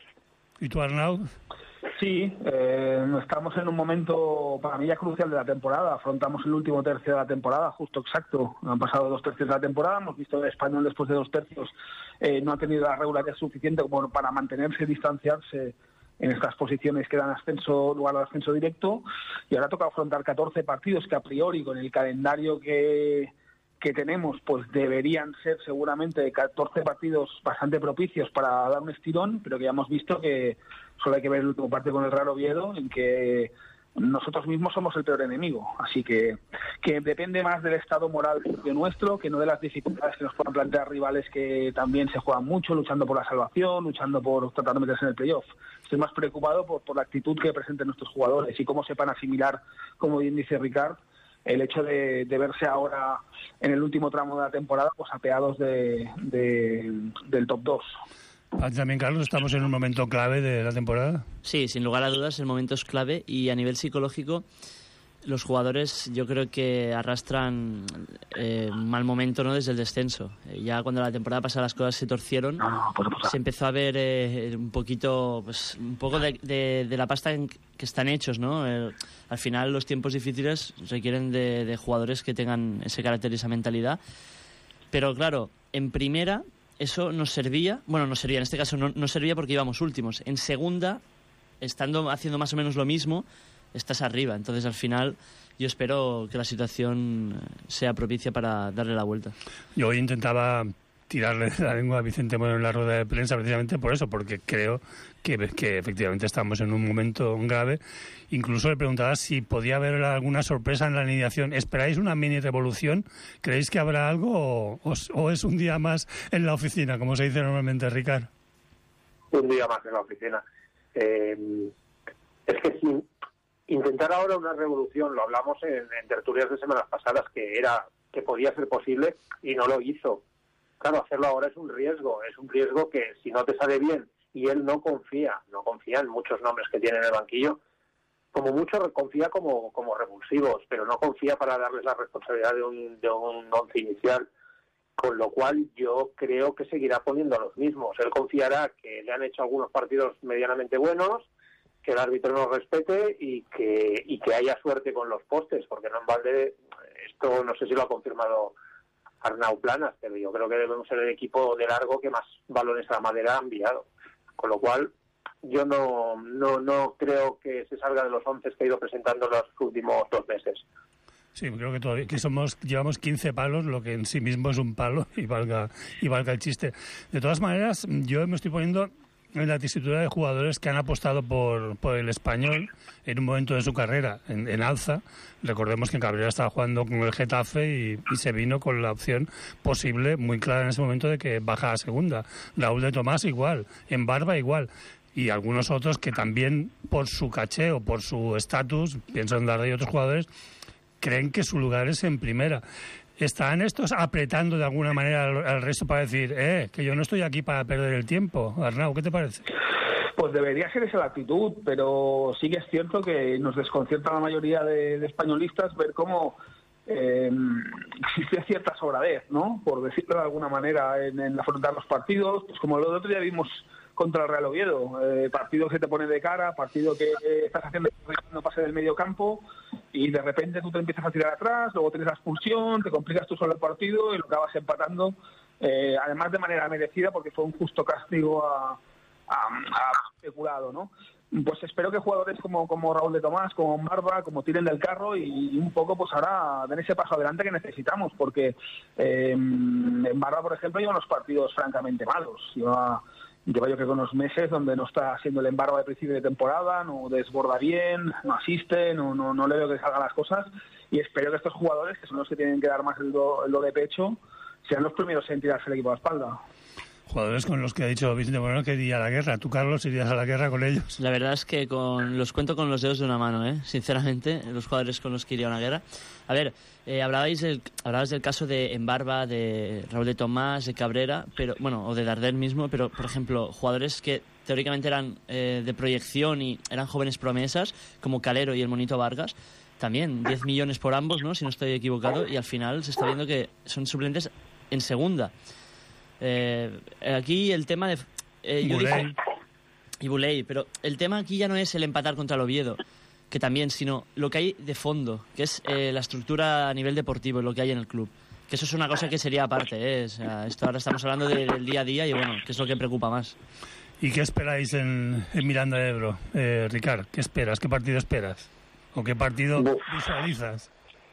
¿Y tú, Arnau? Sí, eh, estamos en un momento para mí ya crucial de la temporada. Afrontamos el último tercio de la temporada, justo exacto. Han pasado dos tercios de la temporada. Hemos visto que el Español después de dos tercios eh, no ha tenido la regularidad suficiente como para mantenerse y distanciarse en estas posiciones que dan ascenso, lugar al ascenso directo. Y ahora toca afrontar catorce partidos que a priori con el calendario que... que tenemos, pues deberían ser seguramente catorce partidos bastante propicios para dar un estirón, pero que ya hemos visto que solo hay que ver el último partido con el Real Oviedo, en que nosotros mismos somos el peor enemigo. Así que, que depende más del estado moral de nuestro, que no de las dificultades que nos puedan plantear rivales que también se juegan mucho, luchando por la salvación, luchando por tratar de meterse en el playoff. Estoy más preocupado por, por la actitud que presenten nuestros jugadores y cómo sepan asimilar, como bien dice Ricard, el hecho de, de verse ahora en el último tramo de la temporada pues apeados de, de, del top dos. También, Carlos, estamos en un momento clave de la temporada. Sí, sin lugar a dudas el momento es clave y a nivel psicológico los jugadores yo creo que arrastran eh, un mal momento, ¿no?, desde el descenso. Eh, ya cuando la temporada pasada las cosas se torcieron, no, no, pues, pues, se empezó a ver eh, un poquito pues un poco de, de, de la pasta en que están hechos, ¿no? Eh, al final los tiempos difíciles requieren de, de jugadores que tengan ese carácter y esa mentalidad. Pero claro, en primera eso nos servía, bueno, nos servía, en este caso no nos servía porque íbamos últimos. En segunda, estando haciendo más o menos lo mismo, estás arriba. Entonces, al final, yo espero que la situación sea propicia para darle la vuelta. Yo hoy intentaba tirarle la lengua a Vicente Moreno en la rueda de prensa precisamente por eso, porque creo que, que efectivamente estamos en un momento grave. Incluso le preguntaba si podía haber alguna sorpresa en la alineación. ¿Esperáis una mini revolución? ¿Creéis que habrá algo o, o, o es un día más en la oficina, como se dice normalmente, Ricard? Un día más en la oficina. Eh, es que sí. Intentar ahora una revolución, lo hablamos en, en tertulias de semanas pasadas, que era que podía ser posible y no lo hizo. Claro, hacerlo ahora es un riesgo, es un riesgo que si no te sale bien y él no confía, no confía en muchos nombres que tiene en el banquillo, como mucho confía como, como revulsivos, pero no confía para darles la responsabilidad de un, de un once inicial, con lo cual yo creo que seguirá poniendo a los mismos. Él confiará que le han hecho algunos partidos medianamente buenos, que el árbitro nos respete y que y que haya suerte con los postes, porque no en balde, esto no sé si lo ha confirmado Arnau Planas, pero yo creo que debemos ser el equipo de largo que más balones a la madera ha enviado, con lo cual yo no no no creo que se salga de los once que ha ido presentando los últimos dos meses. Sí, creo que todavía que somos llevamos quince palos, lo que en sí mismo es un palo y valga y valga el chiste. De todas maneras, yo me estoy poniendo en la tesitura de jugadores que han apostado por, por el Español en un momento de su carrera en, en alza. Recordemos que Cabrera estaba jugando con el Getafe y, y se vino con la opción posible, muy clara en ese momento, de que baja a segunda. Raúl de Tomás igual, en Barba igual. Y algunos otros que también, por su caché o por su estatus, pienso en Darda y otros jugadores, creen que su lugar es en primera. ¿Están estos apretando de alguna manera al, al resto para decir, eh, que yo no estoy aquí para perder el tiempo? Arnau, ¿qué te parece? Pues debería ser esa la actitud, pero sí que es cierto que nos desconcierta a la mayoría de, de españolistas ver cómo eh, existe cierta sobradez, ¿no? Por decirlo de alguna manera, en, en afrontar los partidos, pues como el otro día vimos contra el Real Oviedo, eh, partido que te pone de cara, partido que eh, estás haciendo no pase del medio campo y de repente tú te empiezas a tirar atrás, luego tienes la expulsión, te complicas tú solo el partido y lo acabas empatando, eh, además de manera merecida porque fue un justo castigo a, a, a especulado, ¿no? Pues espero que jugadores como, como Raúl de Tomás, como Barba, como tiren del carro y, y un poco pues ahora den ese paso adelante que necesitamos, porque eh, en Barba, por ejemplo, lleva unos partidos francamente malos, lleva Lleva yo creo que unos meses donde no está haciendo el embargo de principio de temporada, no desborda bien, no asiste, no, no, no le veo que salgan las cosas y espero que estos jugadores, que son los que tienen que dar más el do, el do de pecho, sean los primeros en tirarse el equipo a la espalda. Jugadores con los que ha dicho Vicente Moreno que iría a la guerra. ¿Tú, Carlos, irías a la guerra con ellos? La verdad es que con los cuento con los dedos de una mano, ¿eh? Sinceramente, los jugadores con los que iría a una guerra. A ver, eh, hablabais, del, hablabais del caso de Embarba, de Raúl de Tomás, de Cabrera, pero bueno, o de Darder mismo, pero, por ejemplo, jugadores que teóricamente eran eh, de proyección y eran jóvenes promesas, como Calero y el Monito Vargas, también diez millones por ambos, ¿no? Si no estoy equivocado, y al final se está viendo que son suplentes en segunda. Eh, aquí el tema de... Eh, yo dije, y Buley, pero el tema aquí ya no es el empatar contra el Oviedo, que también, sino lo que hay de fondo, que es eh, la estructura a nivel deportivo, lo que hay en el club. Que eso es una cosa que sería aparte, ¿eh? O sea, esto ahora estamos hablando de, del día a día y bueno, que es lo que preocupa más. ¿Y qué esperáis en, en Miranda de Ebro, eh, Ricard? ¿Qué esperas? ¿Qué partido esperas? ¿O qué partido Uf. visualizas?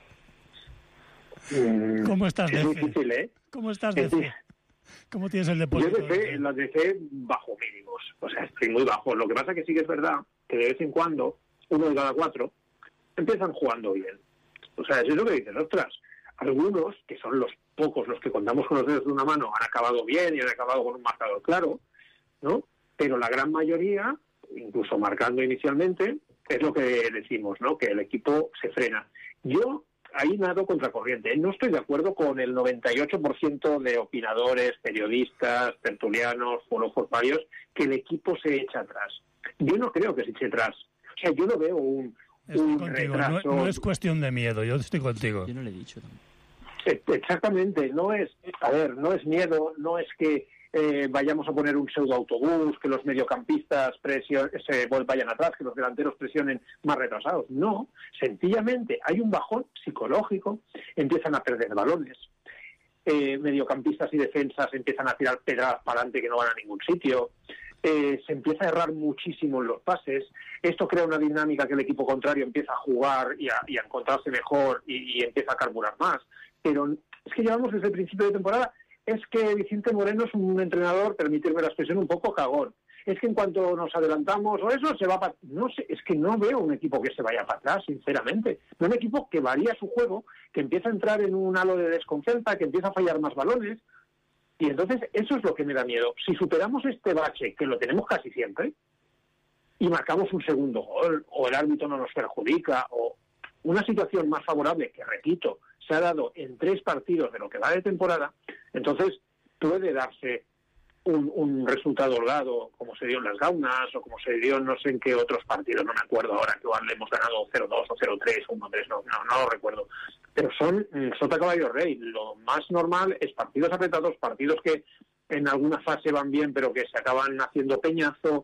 Mm, ¿Cómo estás de Es fe? difícil, ¿eh? ¿Cómo estás de fe? ¿Cómo tienes el depósito? Yo de fe, las de fe bajo mínimos. O sea, estoy muy bajo. Lo que pasa que sí que es verdad que de vez en cuando, uno de cada cuatro, empiezan jugando bien. O sea, eso es lo que dicen. Ostras, algunos, que son los pocos los que contamos con los dedos de una mano, han acabado bien y han acabado con un marcador claro, ¿no? Pero la gran mayoría, incluso marcando inicialmente, es lo que decimos, ¿no? Que el equipo se frena. Yo ahí nado contracorriente. No estoy de acuerdo con el noventa y ocho por ciento de opinadores, periodistas, tertulianos, forofos varios, que el equipo se echa atrás. Yo no creo que se eche atrás. O sea, yo no veo un, un retraso. No, no es cuestión de miedo, yo estoy contigo. Yo no le he dicho también. Exactamente, no es, a ver, no es miedo, no es que eh, vayamos a poner un pseudoautobús, que los mediocampistas presion- se vayan atrás, que los delanteros presionen más retrasados. No, sencillamente hay un bajón psicológico, empiezan a perder balones, eh, mediocampistas y defensas empiezan a tirar pedradas para adelante que no van a ningún sitio, eh, se empieza a errar muchísimo en los pases, esto crea una dinámica que el equipo contrario empieza a jugar y a, y a encontrarse mejor y, y empieza a carburar más. Pero es que llevamos desde el principio de temporada, es que Vicente Moreno es un entrenador, permitirme la expresión, un poco cagón. Es que en cuanto nos adelantamos o eso, se va para... No sé, es que no veo un equipo que se vaya para atrás, sinceramente. No un equipo que varía su juego, que empieza a entrar en un halo de desconfianza, que empieza a fallar más balones. Y entonces eso es lo que me da miedo. Si superamos este bache, que lo tenemos casi siempre, y marcamos un segundo gol, o el árbitro no nos perjudica, o una situación más favorable, que repito, se ha dado en tres partidos de lo que va de temporada, entonces puede darse un, un resultado holgado, como se dio en las Gaunas, o como se dio no sé en qué otros partidos, no me acuerdo ahora, que igual le hemos ganado cero dos o cero tres o uno tres, no, no, no lo recuerdo. Pero son mm, sota caballo rey. Lo más normal es partidos apretados, partidos que en alguna fase van bien, pero que se acaban haciendo peñazo.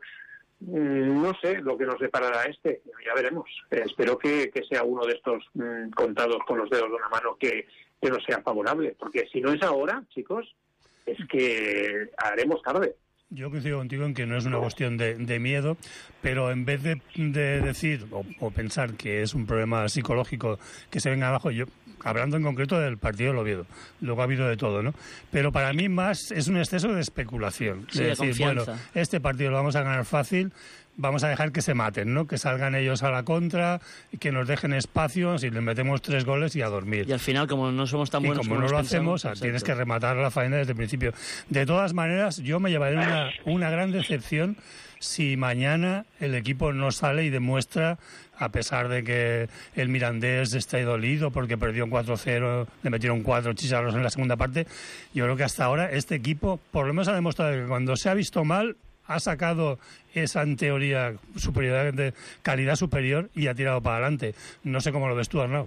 No sé lo que nos deparará este, ya veremos. Eh, espero que, que sea uno de estos mmm, contados con los dedos de una mano que, que no sea favorable, porque si no es ahora, chicos, es que haremos tarde. Yo coincido contigo en que no es una cuestión de, de miedo, pero en vez de, de decir o, o pensar que es un problema psicológico que se venga abajo, yo hablando en concreto del partido del Oviedo, luego ha habido de todo, ¿no? Pero para mí más es un exceso de especulación. Sí, de de decir, confianza. bueno, este partido lo vamos a ganar fácil, vamos a dejar que se maten, ¿no? Que salgan ellos a la contra, que nos dejen espacios y les metemos tres goles y a dormir. Y al final, como no somos tan y buenos como como no lo nos hacemos, pensamos, tienes exacto. que rematar la faena desde el principio. De todas maneras, yo me llevaré una, una gran decepción si mañana el equipo no sale y demuestra, a pesar de que el Mirandés está dolido porque perdió cuatro cero, le metieron cuatro chicharros en la segunda parte, yo creo que hasta ahora este equipo por lo menos ha demostrado que cuando se ha visto mal ha sacado esa, en teoría, superioridad de calidad superior y ha tirado para adelante. No sé cómo lo ves tú, Arnau.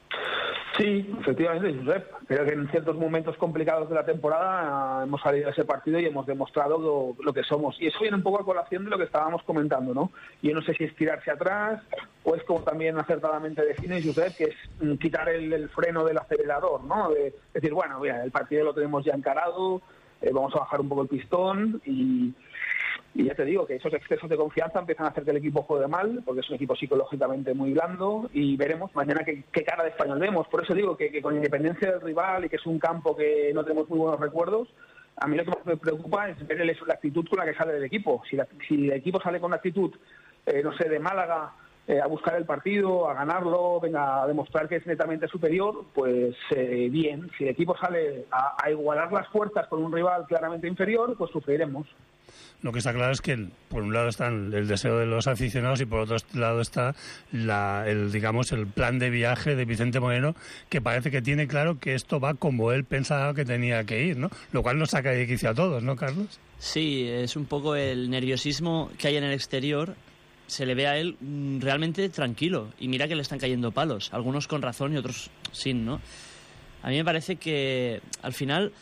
Sí, efectivamente, Josep. Creo que en ciertos momentos complicados de la temporada hemos salido de ese partido y hemos demostrado lo, lo que somos. Y eso viene un poco a colación de lo que estábamos comentando, ¿no? Yo no sé si es tirarse atrás o es como también acertadamente define Josep, que es quitar el, el freno del acelerador, ¿no? De decir, bueno, mira, el partido lo tenemos ya encarado, eh, vamos a bajar un poco el pistón y... Y ya te digo que esos excesos de confianza empiezan a hacer que el equipo juegue mal, porque es un equipo psicológicamente muy blando, y veremos mañana qué, qué cara de Español vemos. Por eso digo que, que con independencia del rival y que es un campo que no tenemos muy buenos recuerdos, a mí lo que más me preocupa es ver el, la actitud con la que sale el equipo. Si, la, si el equipo sale con la actitud, eh, no sé, de Málaga eh, a buscar el partido, a ganarlo, venga a demostrar que es netamente superior, pues eh, bien. Si el equipo sale a, a igualar las fuerzas con un rival claramente inferior, pues sufriremos. Lo que está claro es que por un lado está el deseo de los aficionados y por otro lado está la, el digamos el plan de viaje de Vicente Moreno, que parece que tiene claro que esto va como él pensaba que tenía que ir, ¿no? Lo cual nos saca de quicio a todos, ¿no, Carlos? Sí, es un poco el nerviosismo que hay en el exterior. Se le ve a él realmente tranquilo y mira que le están cayendo palos, algunos con razón y otros sin, ¿no? A mí me parece que al final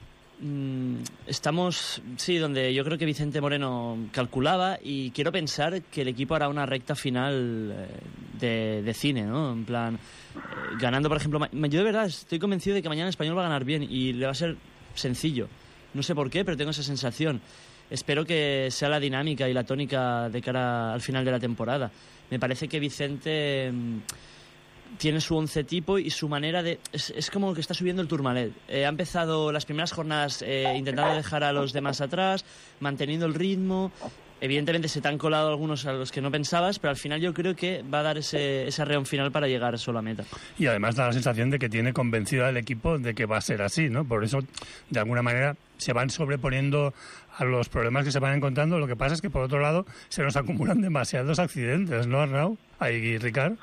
estamos, sí, donde yo creo que Vicente Moreno calculaba, y quiero pensar que el equipo hará una recta final de, de cine, ¿no? En plan, eh, ganando, por ejemplo, yo de verdad estoy convencido de que mañana el Español va a ganar bien y le va a ser sencillo. No sé por qué, pero tengo esa sensación. Espero que sea la dinámica y la tónica de cara al final de la temporada. Me parece que Vicente tiene su once tipo y su manera de... Es, es como que está subiendo el Tourmalet. Eh, ha empezado las primeras jornadas eh, intentando dejar a los demás atrás, manteniendo el ritmo. Evidentemente se te han colado algunos a los que no pensabas, pero al final yo creo que va a dar ese, ese arreón final para llegar solo a meta. Y además da la sensación de que tiene convencido al equipo de que va a ser así, ¿no? Por eso, de alguna manera, se van sobreponiendo a los problemas que se van encontrando. Lo que pasa es que, por otro lado, se nos acumulan demasiados accidentes, ¿no, Arnau? Ahí, Ricard.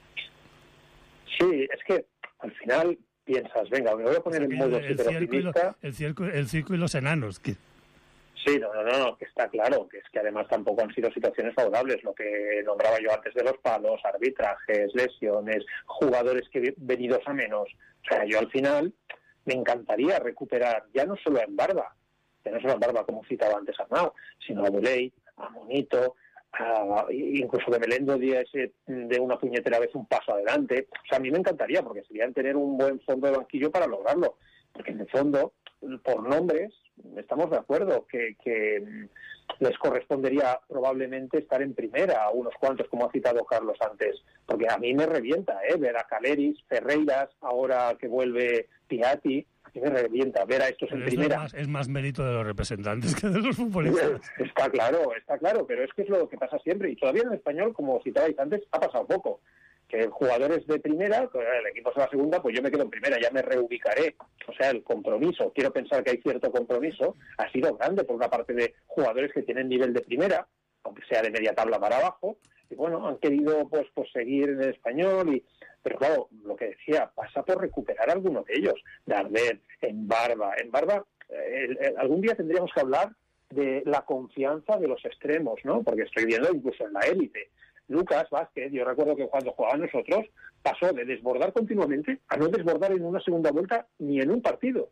Sí, es que al final piensas, venga, me voy a poner en modo superoptimista. El circo, el circo y los enanos. Que... Sí, no, no, no, que está claro, que es que además tampoco han sido situaciones favorables, lo que nombraba yo antes de los palos, arbitrajes, lesiones, jugadores que venidos a menos. O sea, yo al final me encantaría recuperar, ya no solo en Barba, ya no solo en Barba, como citaba antes Arnau, sino a Buley, a Monito, a, incluso que Melendo diese de una puñetera vez un paso adelante. O sea, a mí me encantaría, porque sería tener un buen fondo de banquillo para lograrlo, porque en el fondo, por nombres, estamos de acuerdo que, que les correspondería probablemente estar en primera a unos cuantos, como ha citado Carlos antes, porque a mí me revienta, ¿eh? Ver a Caleris, Ferreiras, ahora que vuelve Piatti, a mí me revienta ver a estos pero en primera. Es más, es más mérito de los representantes que de los futbolistas. Está claro, está claro, pero es que es lo que pasa siempre, y todavía en el español, como citabais antes, ha pasado poco. Que jugadores de primera, el equipo se va a segunda, pues yo me quedo en primera, ya me reubicaré. O sea, el compromiso, quiero pensar que hay cierto compromiso, ha sido grande por una parte de jugadores que tienen nivel de primera, aunque sea de media tabla para abajo, y bueno, han querido pues, pues seguir en el español, y pero claro, lo que decía, pasa por recuperar alguno de ellos, Darder, en Barba, en Barba, eh, eh, algún día tendríamos que hablar de la confianza de los extremos, ¿no? Porque estoy viendo incluso en la élite. Lucas Vázquez, yo recuerdo que cuando jugaba nosotros, pasó de desbordar continuamente a no desbordar en una segunda vuelta ni en un partido.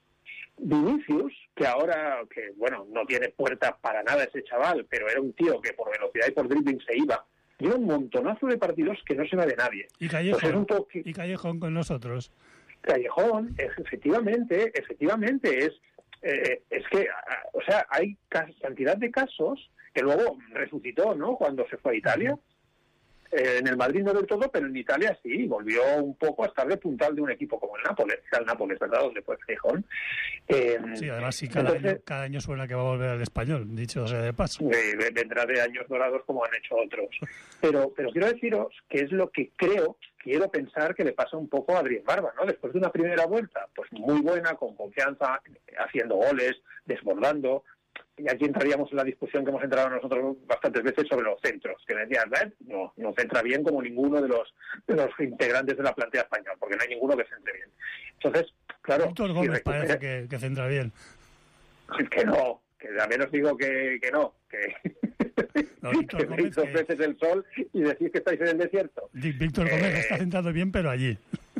Vinicius, que ahora, que bueno, no tiene puerta para nada ese chaval, pero era un tío que por velocidad y por dribbling se iba, lleva un montonazo de partidos que no se va de nadie. Y Callejón, pues es un toque... y Callejón con nosotros. Callejón, efectivamente, efectivamente, es, eh, es que, o sea, hay cantidad de casos que luego resucitó, ¿no?, cuando se fue a Italia. Eh, en el Madrid no del todo, pero en Italia sí, volvió un poco a estar de puntal de un equipo como el Nápoles, el Nápoles, ¿verdad?, donde fue Callejón. Eh, sí, además sí, cada, entonces, año, cada año suena que va a volver al español, dicho sea de paso. Eh, vendrá de años dorados como han hecho otros. Pero, pero quiero deciros que es lo que creo, quiero pensar que le pasa un poco a Adrián Barba, ¿no? Después de una primera vuelta, pues muy buena, con confianza, haciendo goles, desbordando. Y aquí entraríamos en la discusión que hemos entrado nosotros bastantes veces sobre los centros, que decían, ¿ves? No, no centra bien como ninguno de los de los integrantes de la plantilla española, porque no hay ninguno que centre bien. Entonces, claro... Víctor Gómez si recupera... parece que, que centra bien. Que no, que también os digo que, que no, que... No, que veis dos que... veces el sol y decís que estáis en el desierto. Víctor Gómez eh... está centrando bien, pero allí.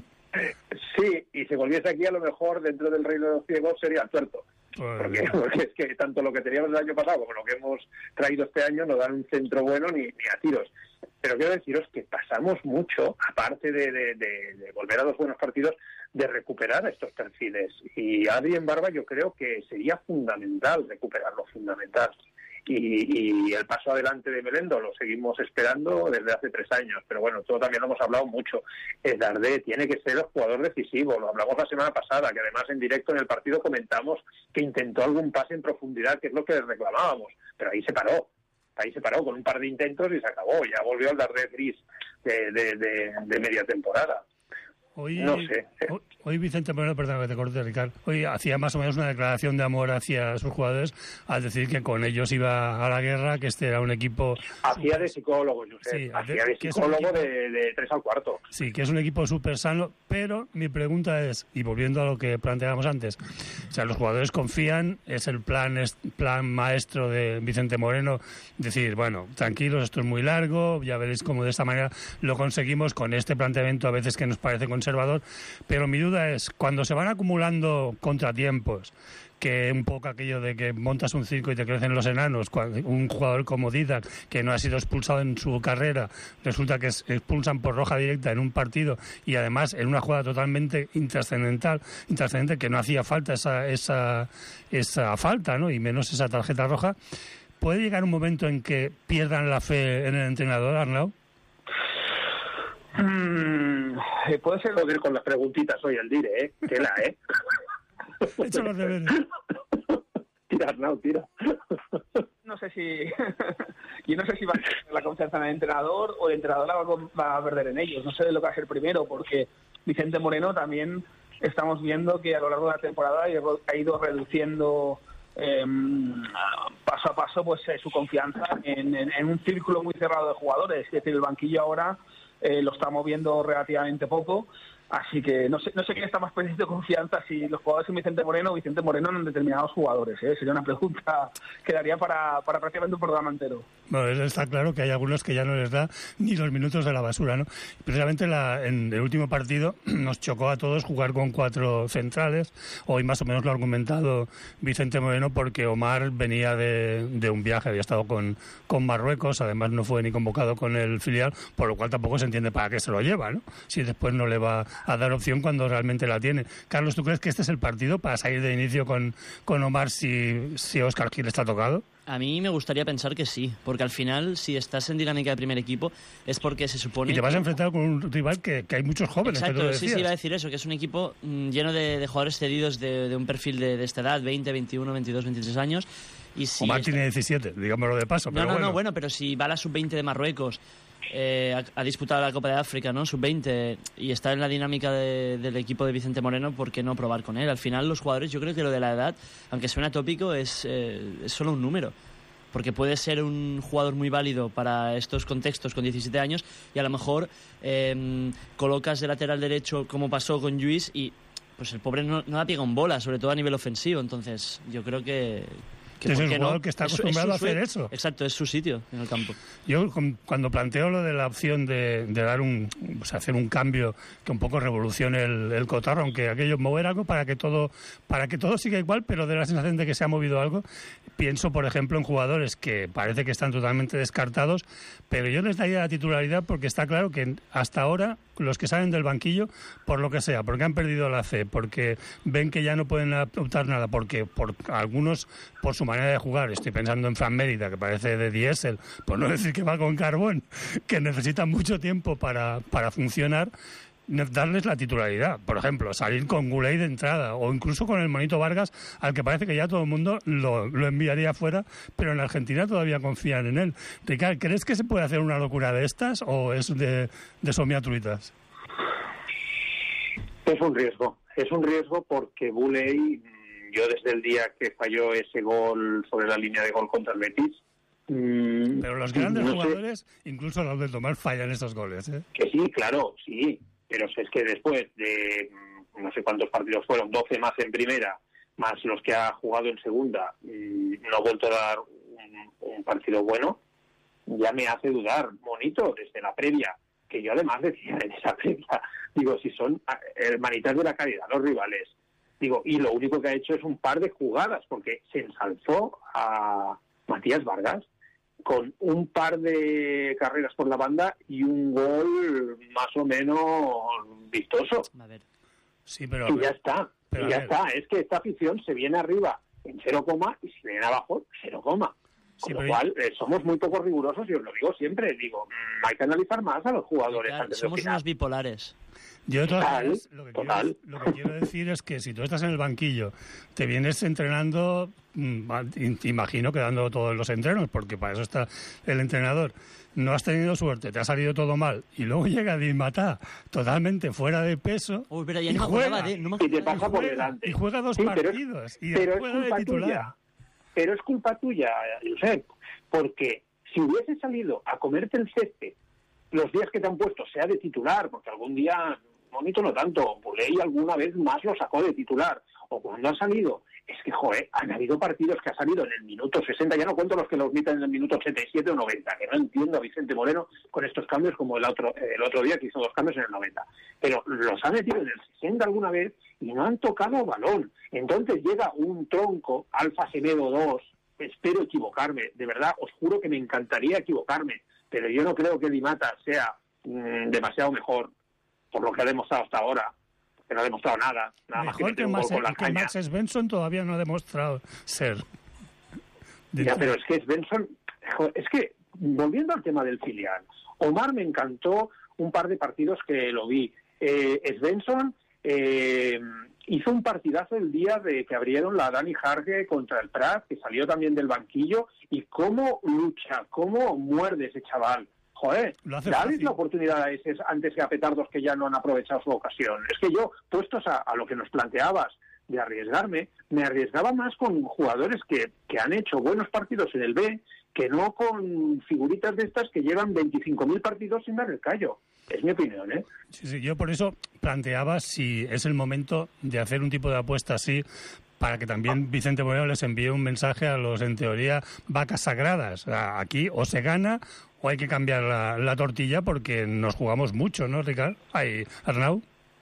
Sí, y si volviese aquí a lo mejor dentro del reino de los ciegos sería el tuerto. Porque, porque es que tanto lo que teníamos el año pasado como lo que hemos traído este año no dan un centro bueno ni, ni a tiros. Pero quiero deciros que pasamos mucho, aparte de, de, de, de volver a los buenos partidos, de recuperar a estos perfiles. Y Adrián Barba yo creo que sería fundamental recuperarlo, fundamental. Y, y el paso adelante de Melendo lo seguimos esperando desde hace tres años, pero bueno, todo también lo hemos hablado mucho. El Darder tiene que ser el jugador decisivo, lo hablamos la semana pasada, que además en directo en el partido comentamos que intentó algún pase en profundidad, que es lo que le reclamábamos, pero ahí se paró, ahí se paró con un par de intentos y se acabó. Ya volvió al Dardet gris de, de, de, de media temporada. Hoy, no sé. Hoy, hoy Vicente Moreno, perdón que te corte, Ricardo, hoy hacía más o menos una declaración de amor hacia sus jugadores al decir que con ellos iba a la guerra, que este era un equipo... Hacía de psicólogo, Josep. Sí, hacía de psicólogo equipo, de, de tres al cuarto. Sí, que es un equipo súper sano, pero mi pregunta es, y volviendo a lo que planteábamos antes, o sea, los jugadores confían, es el plan, es plan maestro de Vicente Moreno, decir, bueno, tranquilos, esto es muy largo, ya veréis cómo de esta manera lo conseguimos con este planteamiento a veces que nos parece conservador. Pero mi duda es, cuando se van acumulando contratiempos, que un poco aquello de que montas un circo y te crecen los enanos, un jugador como Didac, que no ha sido expulsado en su carrera, resulta que expulsan por roja directa en un partido y además en una jugada totalmente intrascendental, intrascendente, que no hacía falta esa, esa, esa falta, ¿no? Y menos esa tarjeta roja, ¿puede llegar un momento en que pierdan la fe en el entrenador, Arnau? Mm, puede ser joder con las preguntitas hoy al dire, ¿eh? Tela, ¿eh? He hecho los deberes. Tira, Arnau, tira. No sé si... Yo no sé si va a tener la confianza en el entrenador o el entrenador la va a perder en ellos. No sé de lo que va a ser primero, porque Vicente Moreno también estamos viendo que a lo largo de la temporada ha ido reduciendo... Eh, paso a paso pues eh, su confianza en, en, en un círculo muy cerrado de jugadores. Es decir, el banquillo ahora eh, lo está moviendo relativamente poco, así que no sé no sé quién está más perdiendo confianza, si los jugadores en Vicente Moreno o Vicente Moreno en determinados jugadores, ¿eh? Sería una pregunta que daría para, para prácticamente un programa entero. Bueno, está claro que hay algunos que ya no les da ni los minutos de la basura, ¿no? Precisamente la, en el último partido nos chocó a todos jugar con cuatro centrales. Hoy más o menos lo ha argumentado Vicente Moreno, porque Omar venía de, de un viaje, había estado con, con Marruecos, además no fue ni convocado con el filial, por lo cual tampoco se entiende para qué se lo lleva, ¿no? Si después no le va a dar opción cuando realmente la tiene. Carlos, ¿tú crees que este es el partido para salir de inicio con, con Omar si, si Óscar Gil está tocado? A mí me gustaría pensar que sí, porque al final, si estás en dinámica de primer equipo, es porque se supone... Y te vas a enfrentar con un rival que, que hay muchos jóvenes. Exacto, que tú sí, sí, iba a decir eso, que es un equipo mmm, lleno de, de jugadores cedidos de, de un perfil de, de esta edad, veinte, veintiuno, veintidós, veintitrés años. Y si Omar está... tiene diecisiete, digámoslo de paso. No, pero no, bueno. no, bueno, pero si va a la sub veinte de Marruecos, eh, ha, ha disputado la Copa de África, ¿no? sub veinte, y está en la dinámica de, del equipo de Vicente Moreno, ¿por qué no probar con él? Al final los jugadores, yo creo que lo de la edad, aunque suena tópico, es, eh, es solo un número. Porque puede ser un jugador muy válido para estos contextos con diecisiete años y a lo mejor eh, colocas de lateral derecho como pasó con Lluís y pues el pobre no, no la pega en bola, sobre todo a nivel ofensivo. Entonces yo creo que... que es el jugador no? que está es, acostumbrado es a hacer su, eso. Exacto, es su sitio en el campo. Yo cuando planteo lo de la opción de, de dar un, o sea, hacer un cambio que un poco revolucione el, el cotarro, aunque aquello mover algo para que todo para que todo siga igual, pero de la sensación de que se ha movido algo, pienso por ejemplo en jugadores que parece que están totalmente descartados, pero yo les daría la titularidad porque está claro que hasta ahora los que salen del banquillo, por lo que sea, porque han perdido la fe, porque ven que ya no pueden optar nada, porque por algunos por su manera de jugar, estoy pensando en Fran Mérida, que parece de diésel, por no decir que va con carbón, que necesita mucho tiempo para, para funcionar, darles la titularidad. Por ejemplo, salir con Guley de entrada, o incluso con el Monito Vargas, al que parece que ya todo el mundo lo, lo enviaría fuera, pero en Argentina todavía confían en él. Ricardo, ¿crees que se puede hacer una locura de estas o es de, de somiatruitas? Es un riesgo, es un riesgo porque Guley, yo desde el día que falló ese gol sobre la línea de gol contra el Betis, mmm, pero los grandes no jugadores, sé, incluso los del Tomás, fallan esos goles, ¿eh? Que sí, claro, sí, pero es que después de no sé cuántos partidos fueron, doce más en primera, más los que ha jugado en segunda, no ha vuelto a dar un, un partido bueno, ya me hace dudar. Monito, desde la previa, que yo además decía en esa previa, digo, si son hermanitas de la caridad los rivales, digo, y lo único que ha hecho es un par de jugadas, porque se ensalzó a Matías Vargas con un par de carreras por la banda y un gol más o menos vistoso. A ver. Sí, pero, y ya está, pero y ya está. Es que esta afición se viene arriba en cero coma y se viene abajo cero coma. Con lo cual, eh, somos muy poco rigurosos y os lo digo siempre. Digo, mmm, hay que analizar más a los jugadores Claro, antes de somos opinar. unos bipolares. Yo de todas Total, maneras, lo que, total. quiero, lo que quiero decir es que si tú estás en el banquillo, te vienes entrenando, mm, imagino que dando todos los entrenos, porque para eso está el entrenador. No has tenido suerte, te ha salido todo mal, y luego llega Di Matà totalmente fuera de peso. Uy, pero ya y, no me juega, acordaba de- no me Y te acordaba de- pasa por juega, delante. y juega dos Sí, pero es- partidos. y pero es juega de culpa titular. tuya. Pero es culpa tuya, Josep, porque si hubiese salido a comerte el césped los días que te han puesto, sea de titular, porque algún día, Monito no tanto, Buley alguna vez más lo sacó de titular, o cuando ha salido, es que, joder, han habido partidos que ha salido en el minuto sesenta, ya no cuento los que los meten en el minuto ochenta y siete o noventa, que no entiendo a Vicente Moreno con estos cambios como el otro el otro día que hizo dos cambios en el noventa. Pero los ha metido en el sesenta alguna vez y no han tocado balón. Entonces llega un tronco, Alfa Semedo dos, espero equivocarme, de verdad, os juro que me encantaría equivocarme, pero yo no creo que Di Matà sea mmm, demasiado mejor por lo que ha demostrado hasta ahora, que no ha demostrado nada, nada más que Mejor meter que, un gol Max, con la que caña. Max Svensson todavía no ha demostrado ser. De Ya, hecho, pero es que Svensson, jo, es que, volviendo al tema del filial, Omar me encantó un par de partidos que lo vi. Eh, Svensson eh, hizo un partidazo el día de que abrieron la Dani Jarge contra el Prat, que salió también del banquillo, y cómo lucha, cómo muerde ese chaval. Joder, Lo hace dale fácil. la oportunidad a ese antes que a petardos que ya no han aprovechado su ocasión. Es que yo, puestos a, a lo que nos planteabas de arriesgarme, me arriesgaba más con jugadores que, que han hecho buenos partidos en el B, que no con figuritas de estas que llevan veinticinco mil partidos sin dar el callo. Es mi opinión, ¿eh? Sí, sí, yo por eso planteaba si es el momento de hacer un tipo de apuesta así, para que también Vicente Moreno les envíe un mensaje a los, en teoría, vacas sagradas. O sea, aquí o se gana o hay que cambiar la, la tortilla porque nos jugamos mucho, ¿no, Ricard? Ay, Arnau.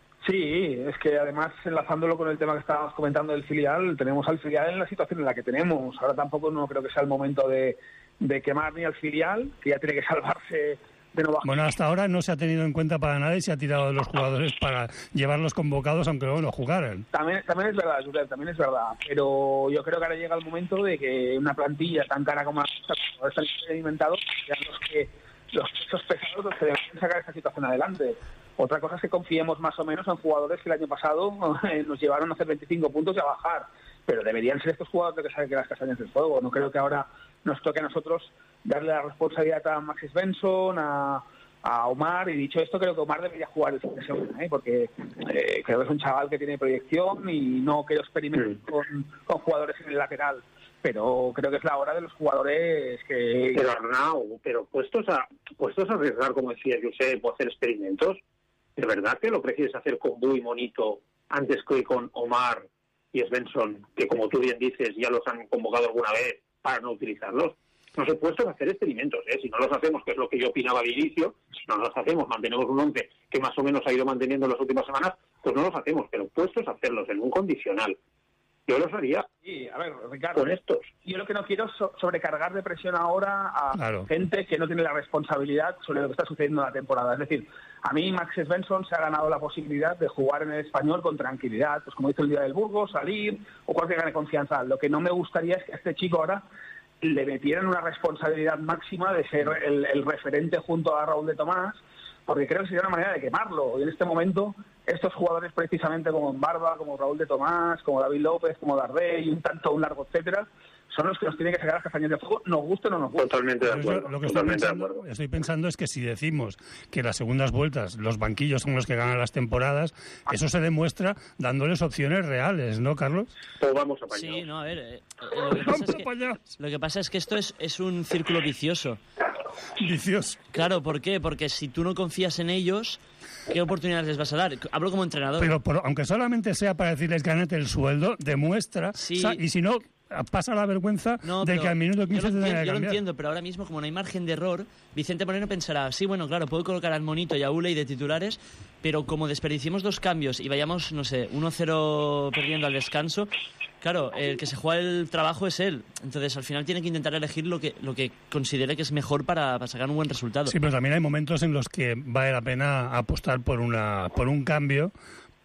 Sí, es que además, enlazándolo con el tema que estábamos comentando del filial, tenemos al filial en la situación en la que tenemos. Ahora tampoco no creo que sea el momento de, de quemar ni al filial, que ya tiene que salvarse de no bajar. Bueno, hasta ahora no se ha tenido en cuenta para nada y se ha tirado de los jugadores para llevarlos convocados, aunque luego no jugaran. También, también es verdad, Josep, también es verdad. Pero yo creo que ahora llega el momento de que una plantilla tan cara como esta, como está inventado, sean los que los pesos pesados los que deben sacar esta situación adelante. Otra cosa es que confiemos más o menos en jugadores que el año pasado eh, nos llevaron a hacer veinticinco puntos y a bajar. Pero deberían ser estos jugadores los que saquen las castañas del fuego. No creo que ahora nos toque a nosotros darle la responsabilidad a Max Svensson, a, a Omar. Y dicho esto, creo que Omar debería jugar el fin de semana, ¿eh? porque eh, creo que es un chaval que tiene proyección y no quiero experimentar Sí. con, con jugadores en el lateral. Pero creo que es la hora de los jugadores que... Pero Arnau, pero puestos a puestos a arriesgar, como decía Josep, o hacer experimentos, ¿de verdad que lo prefieres hacer con Bu y Monito antes que con Omar y Svensson, que como tú bien dices ya los han convocado alguna vez para no utilizarlos? Nos he puesto a hacer experimentos, ¿eh? Si no los hacemos, que es lo que yo opinaba al inicio, si no los hacemos, mantenemos un once que más o menos ha ido manteniendo en las últimas semanas, pues no los hacemos, pero puestos a hacerlos en un condicional. Yo los haría Sí, a ver, Ricardo, con estos. yo lo que no quiero es so- sobrecargar de presión ahora a Claro. gente que no tiene la responsabilidad sobre lo que está sucediendo en la temporada. Es decir, a mí Max Svensson se ha ganado la posibilidad de jugar en el Español con tranquilidad, pues como hizo el día del Burgos, salir o cualquier gane confianza. Lo que no me gustaría es que a este chico ahora le metieran una responsabilidad máxima de ser el, el referente junto a Raúl de Tomás, porque creo que sería una manera de quemarlo. Y en este momento, estos jugadores precisamente como Barba, como Raúl de Tomás, como David López, como Dardé y un tanto, un largo, etcétera, son los que nos tienen que sacar las castañas de fuego, nos guste o no nos guste. Totalmente de Pero acuerdo. eso, lo que estoy totalmente de pensando, acuerdo. estoy pensando es que si decimos que las segundas vueltas, los banquillos son los que ganan las temporadas, eso se demuestra dándoles opciones reales, ¿no, Carlos? Pues vamos a Sí, no, a ver, eh, eh, lo, que pasa es que, lo que pasa es que esto es, es un círculo vicioso. Vicioso. Claro, ¿por qué? Porque si tú no confías en ellos, ¿qué oportunidades les vas a dar? Hablo como entrenador. Pero por- aunque solamente sea para decirles gánate el sueldo, demuestra, Sí. o sea, y si no, pasa la vergüenza No, de pero que al minuto quince yo te lo, tenga entiendo, que yo lo cambiar. entiendo, pero ahora mismo, como no hay margen de error, Vicente Moreno pensará, sí, bueno, claro, puedo colocar al Monito y a Uley de titulares, pero como desperdiciemos dos cambios y vayamos, no sé, uno cero perdiendo al descanso, claro, el que se juega el trabajo es él. Entonces, al final tiene que intentar elegir lo que, lo que considere que es mejor para, para sacar un buen resultado. Sí, pero también hay momentos en los que vale la pena apostar por una por un cambio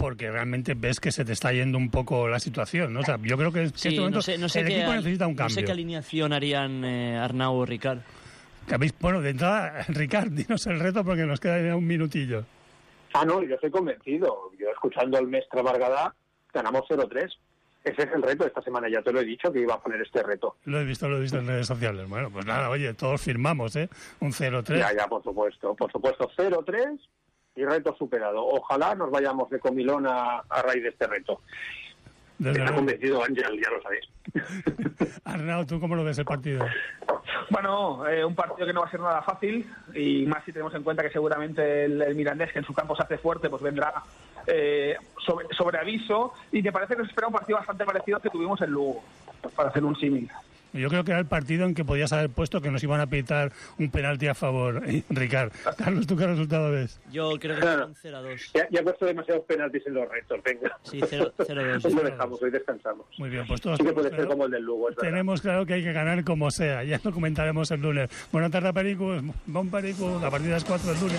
porque realmente ves que se te está yendo un poco la situación, ¿no? O sea, yo creo que, Sí, en este momento no sé, no sé el qué equipo al- necesita un No cambio. sé qué alineación harían eh, Arnau o Ricard. Que habéis- bueno, de entrada, Ricard, dinos el reto porque nos queda ya un minutillo. Ah, no, yo estoy convencido. Yo escuchando el Mestre Margadá, ganamos cero tres. Ese es el reto. Esta semana ya te lo he dicho que iba a poner este reto. Lo he visto, lo he visto en redes sociales. Bueno, pues nada, oye, todos firmamos, ¿eh? Un cero tres. Ya, ya, por supuesto. Por supuesto, cero tres y reto superado. Ojalá nos vayamos de comilón a, a raíz de este reto. Desde Está luego. convencido Ángel, ya lo sabéis. Arnau, ¿tú cómo lo ves el partido? Bueno, eh, un partido que no va a ser nada fácil, y más si tenemos en cuenta que seguramente el, el Mirandés, que en su campo se hace fuerte, pues vendrá eh, sobre, sobre aviso, y me parece que nos espera un partido bastante parecido al que tuvimos en Lugo, para hacer un símil. Yo creo que era el partido en que podías haber puesto que nos iban a pitar un penalti a favor, ¿eh? Ricard. Carlos, ¿tú qué resultado ves? Yo creo que será un cero a dos. Ya, ya he puesto demasiados penaltis en los retos, venga. Sí, cero dos. Hoy lo dejamos, hoy descansamos. Muy bien, pues todos Sí que puede tenemos ser como el del Lugo, es verdad. Tenemos claro que hay que ganar como sea. Ya lo comentaremos el lunes. Buenas tardes, Perico. Bon Perico. A partir de las cuatro el lunes.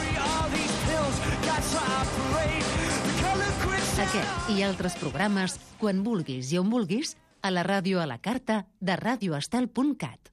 Aquest i altres programes, quan vulguis i on vulguis, a la ràdio a la carta de radioestel punt cat.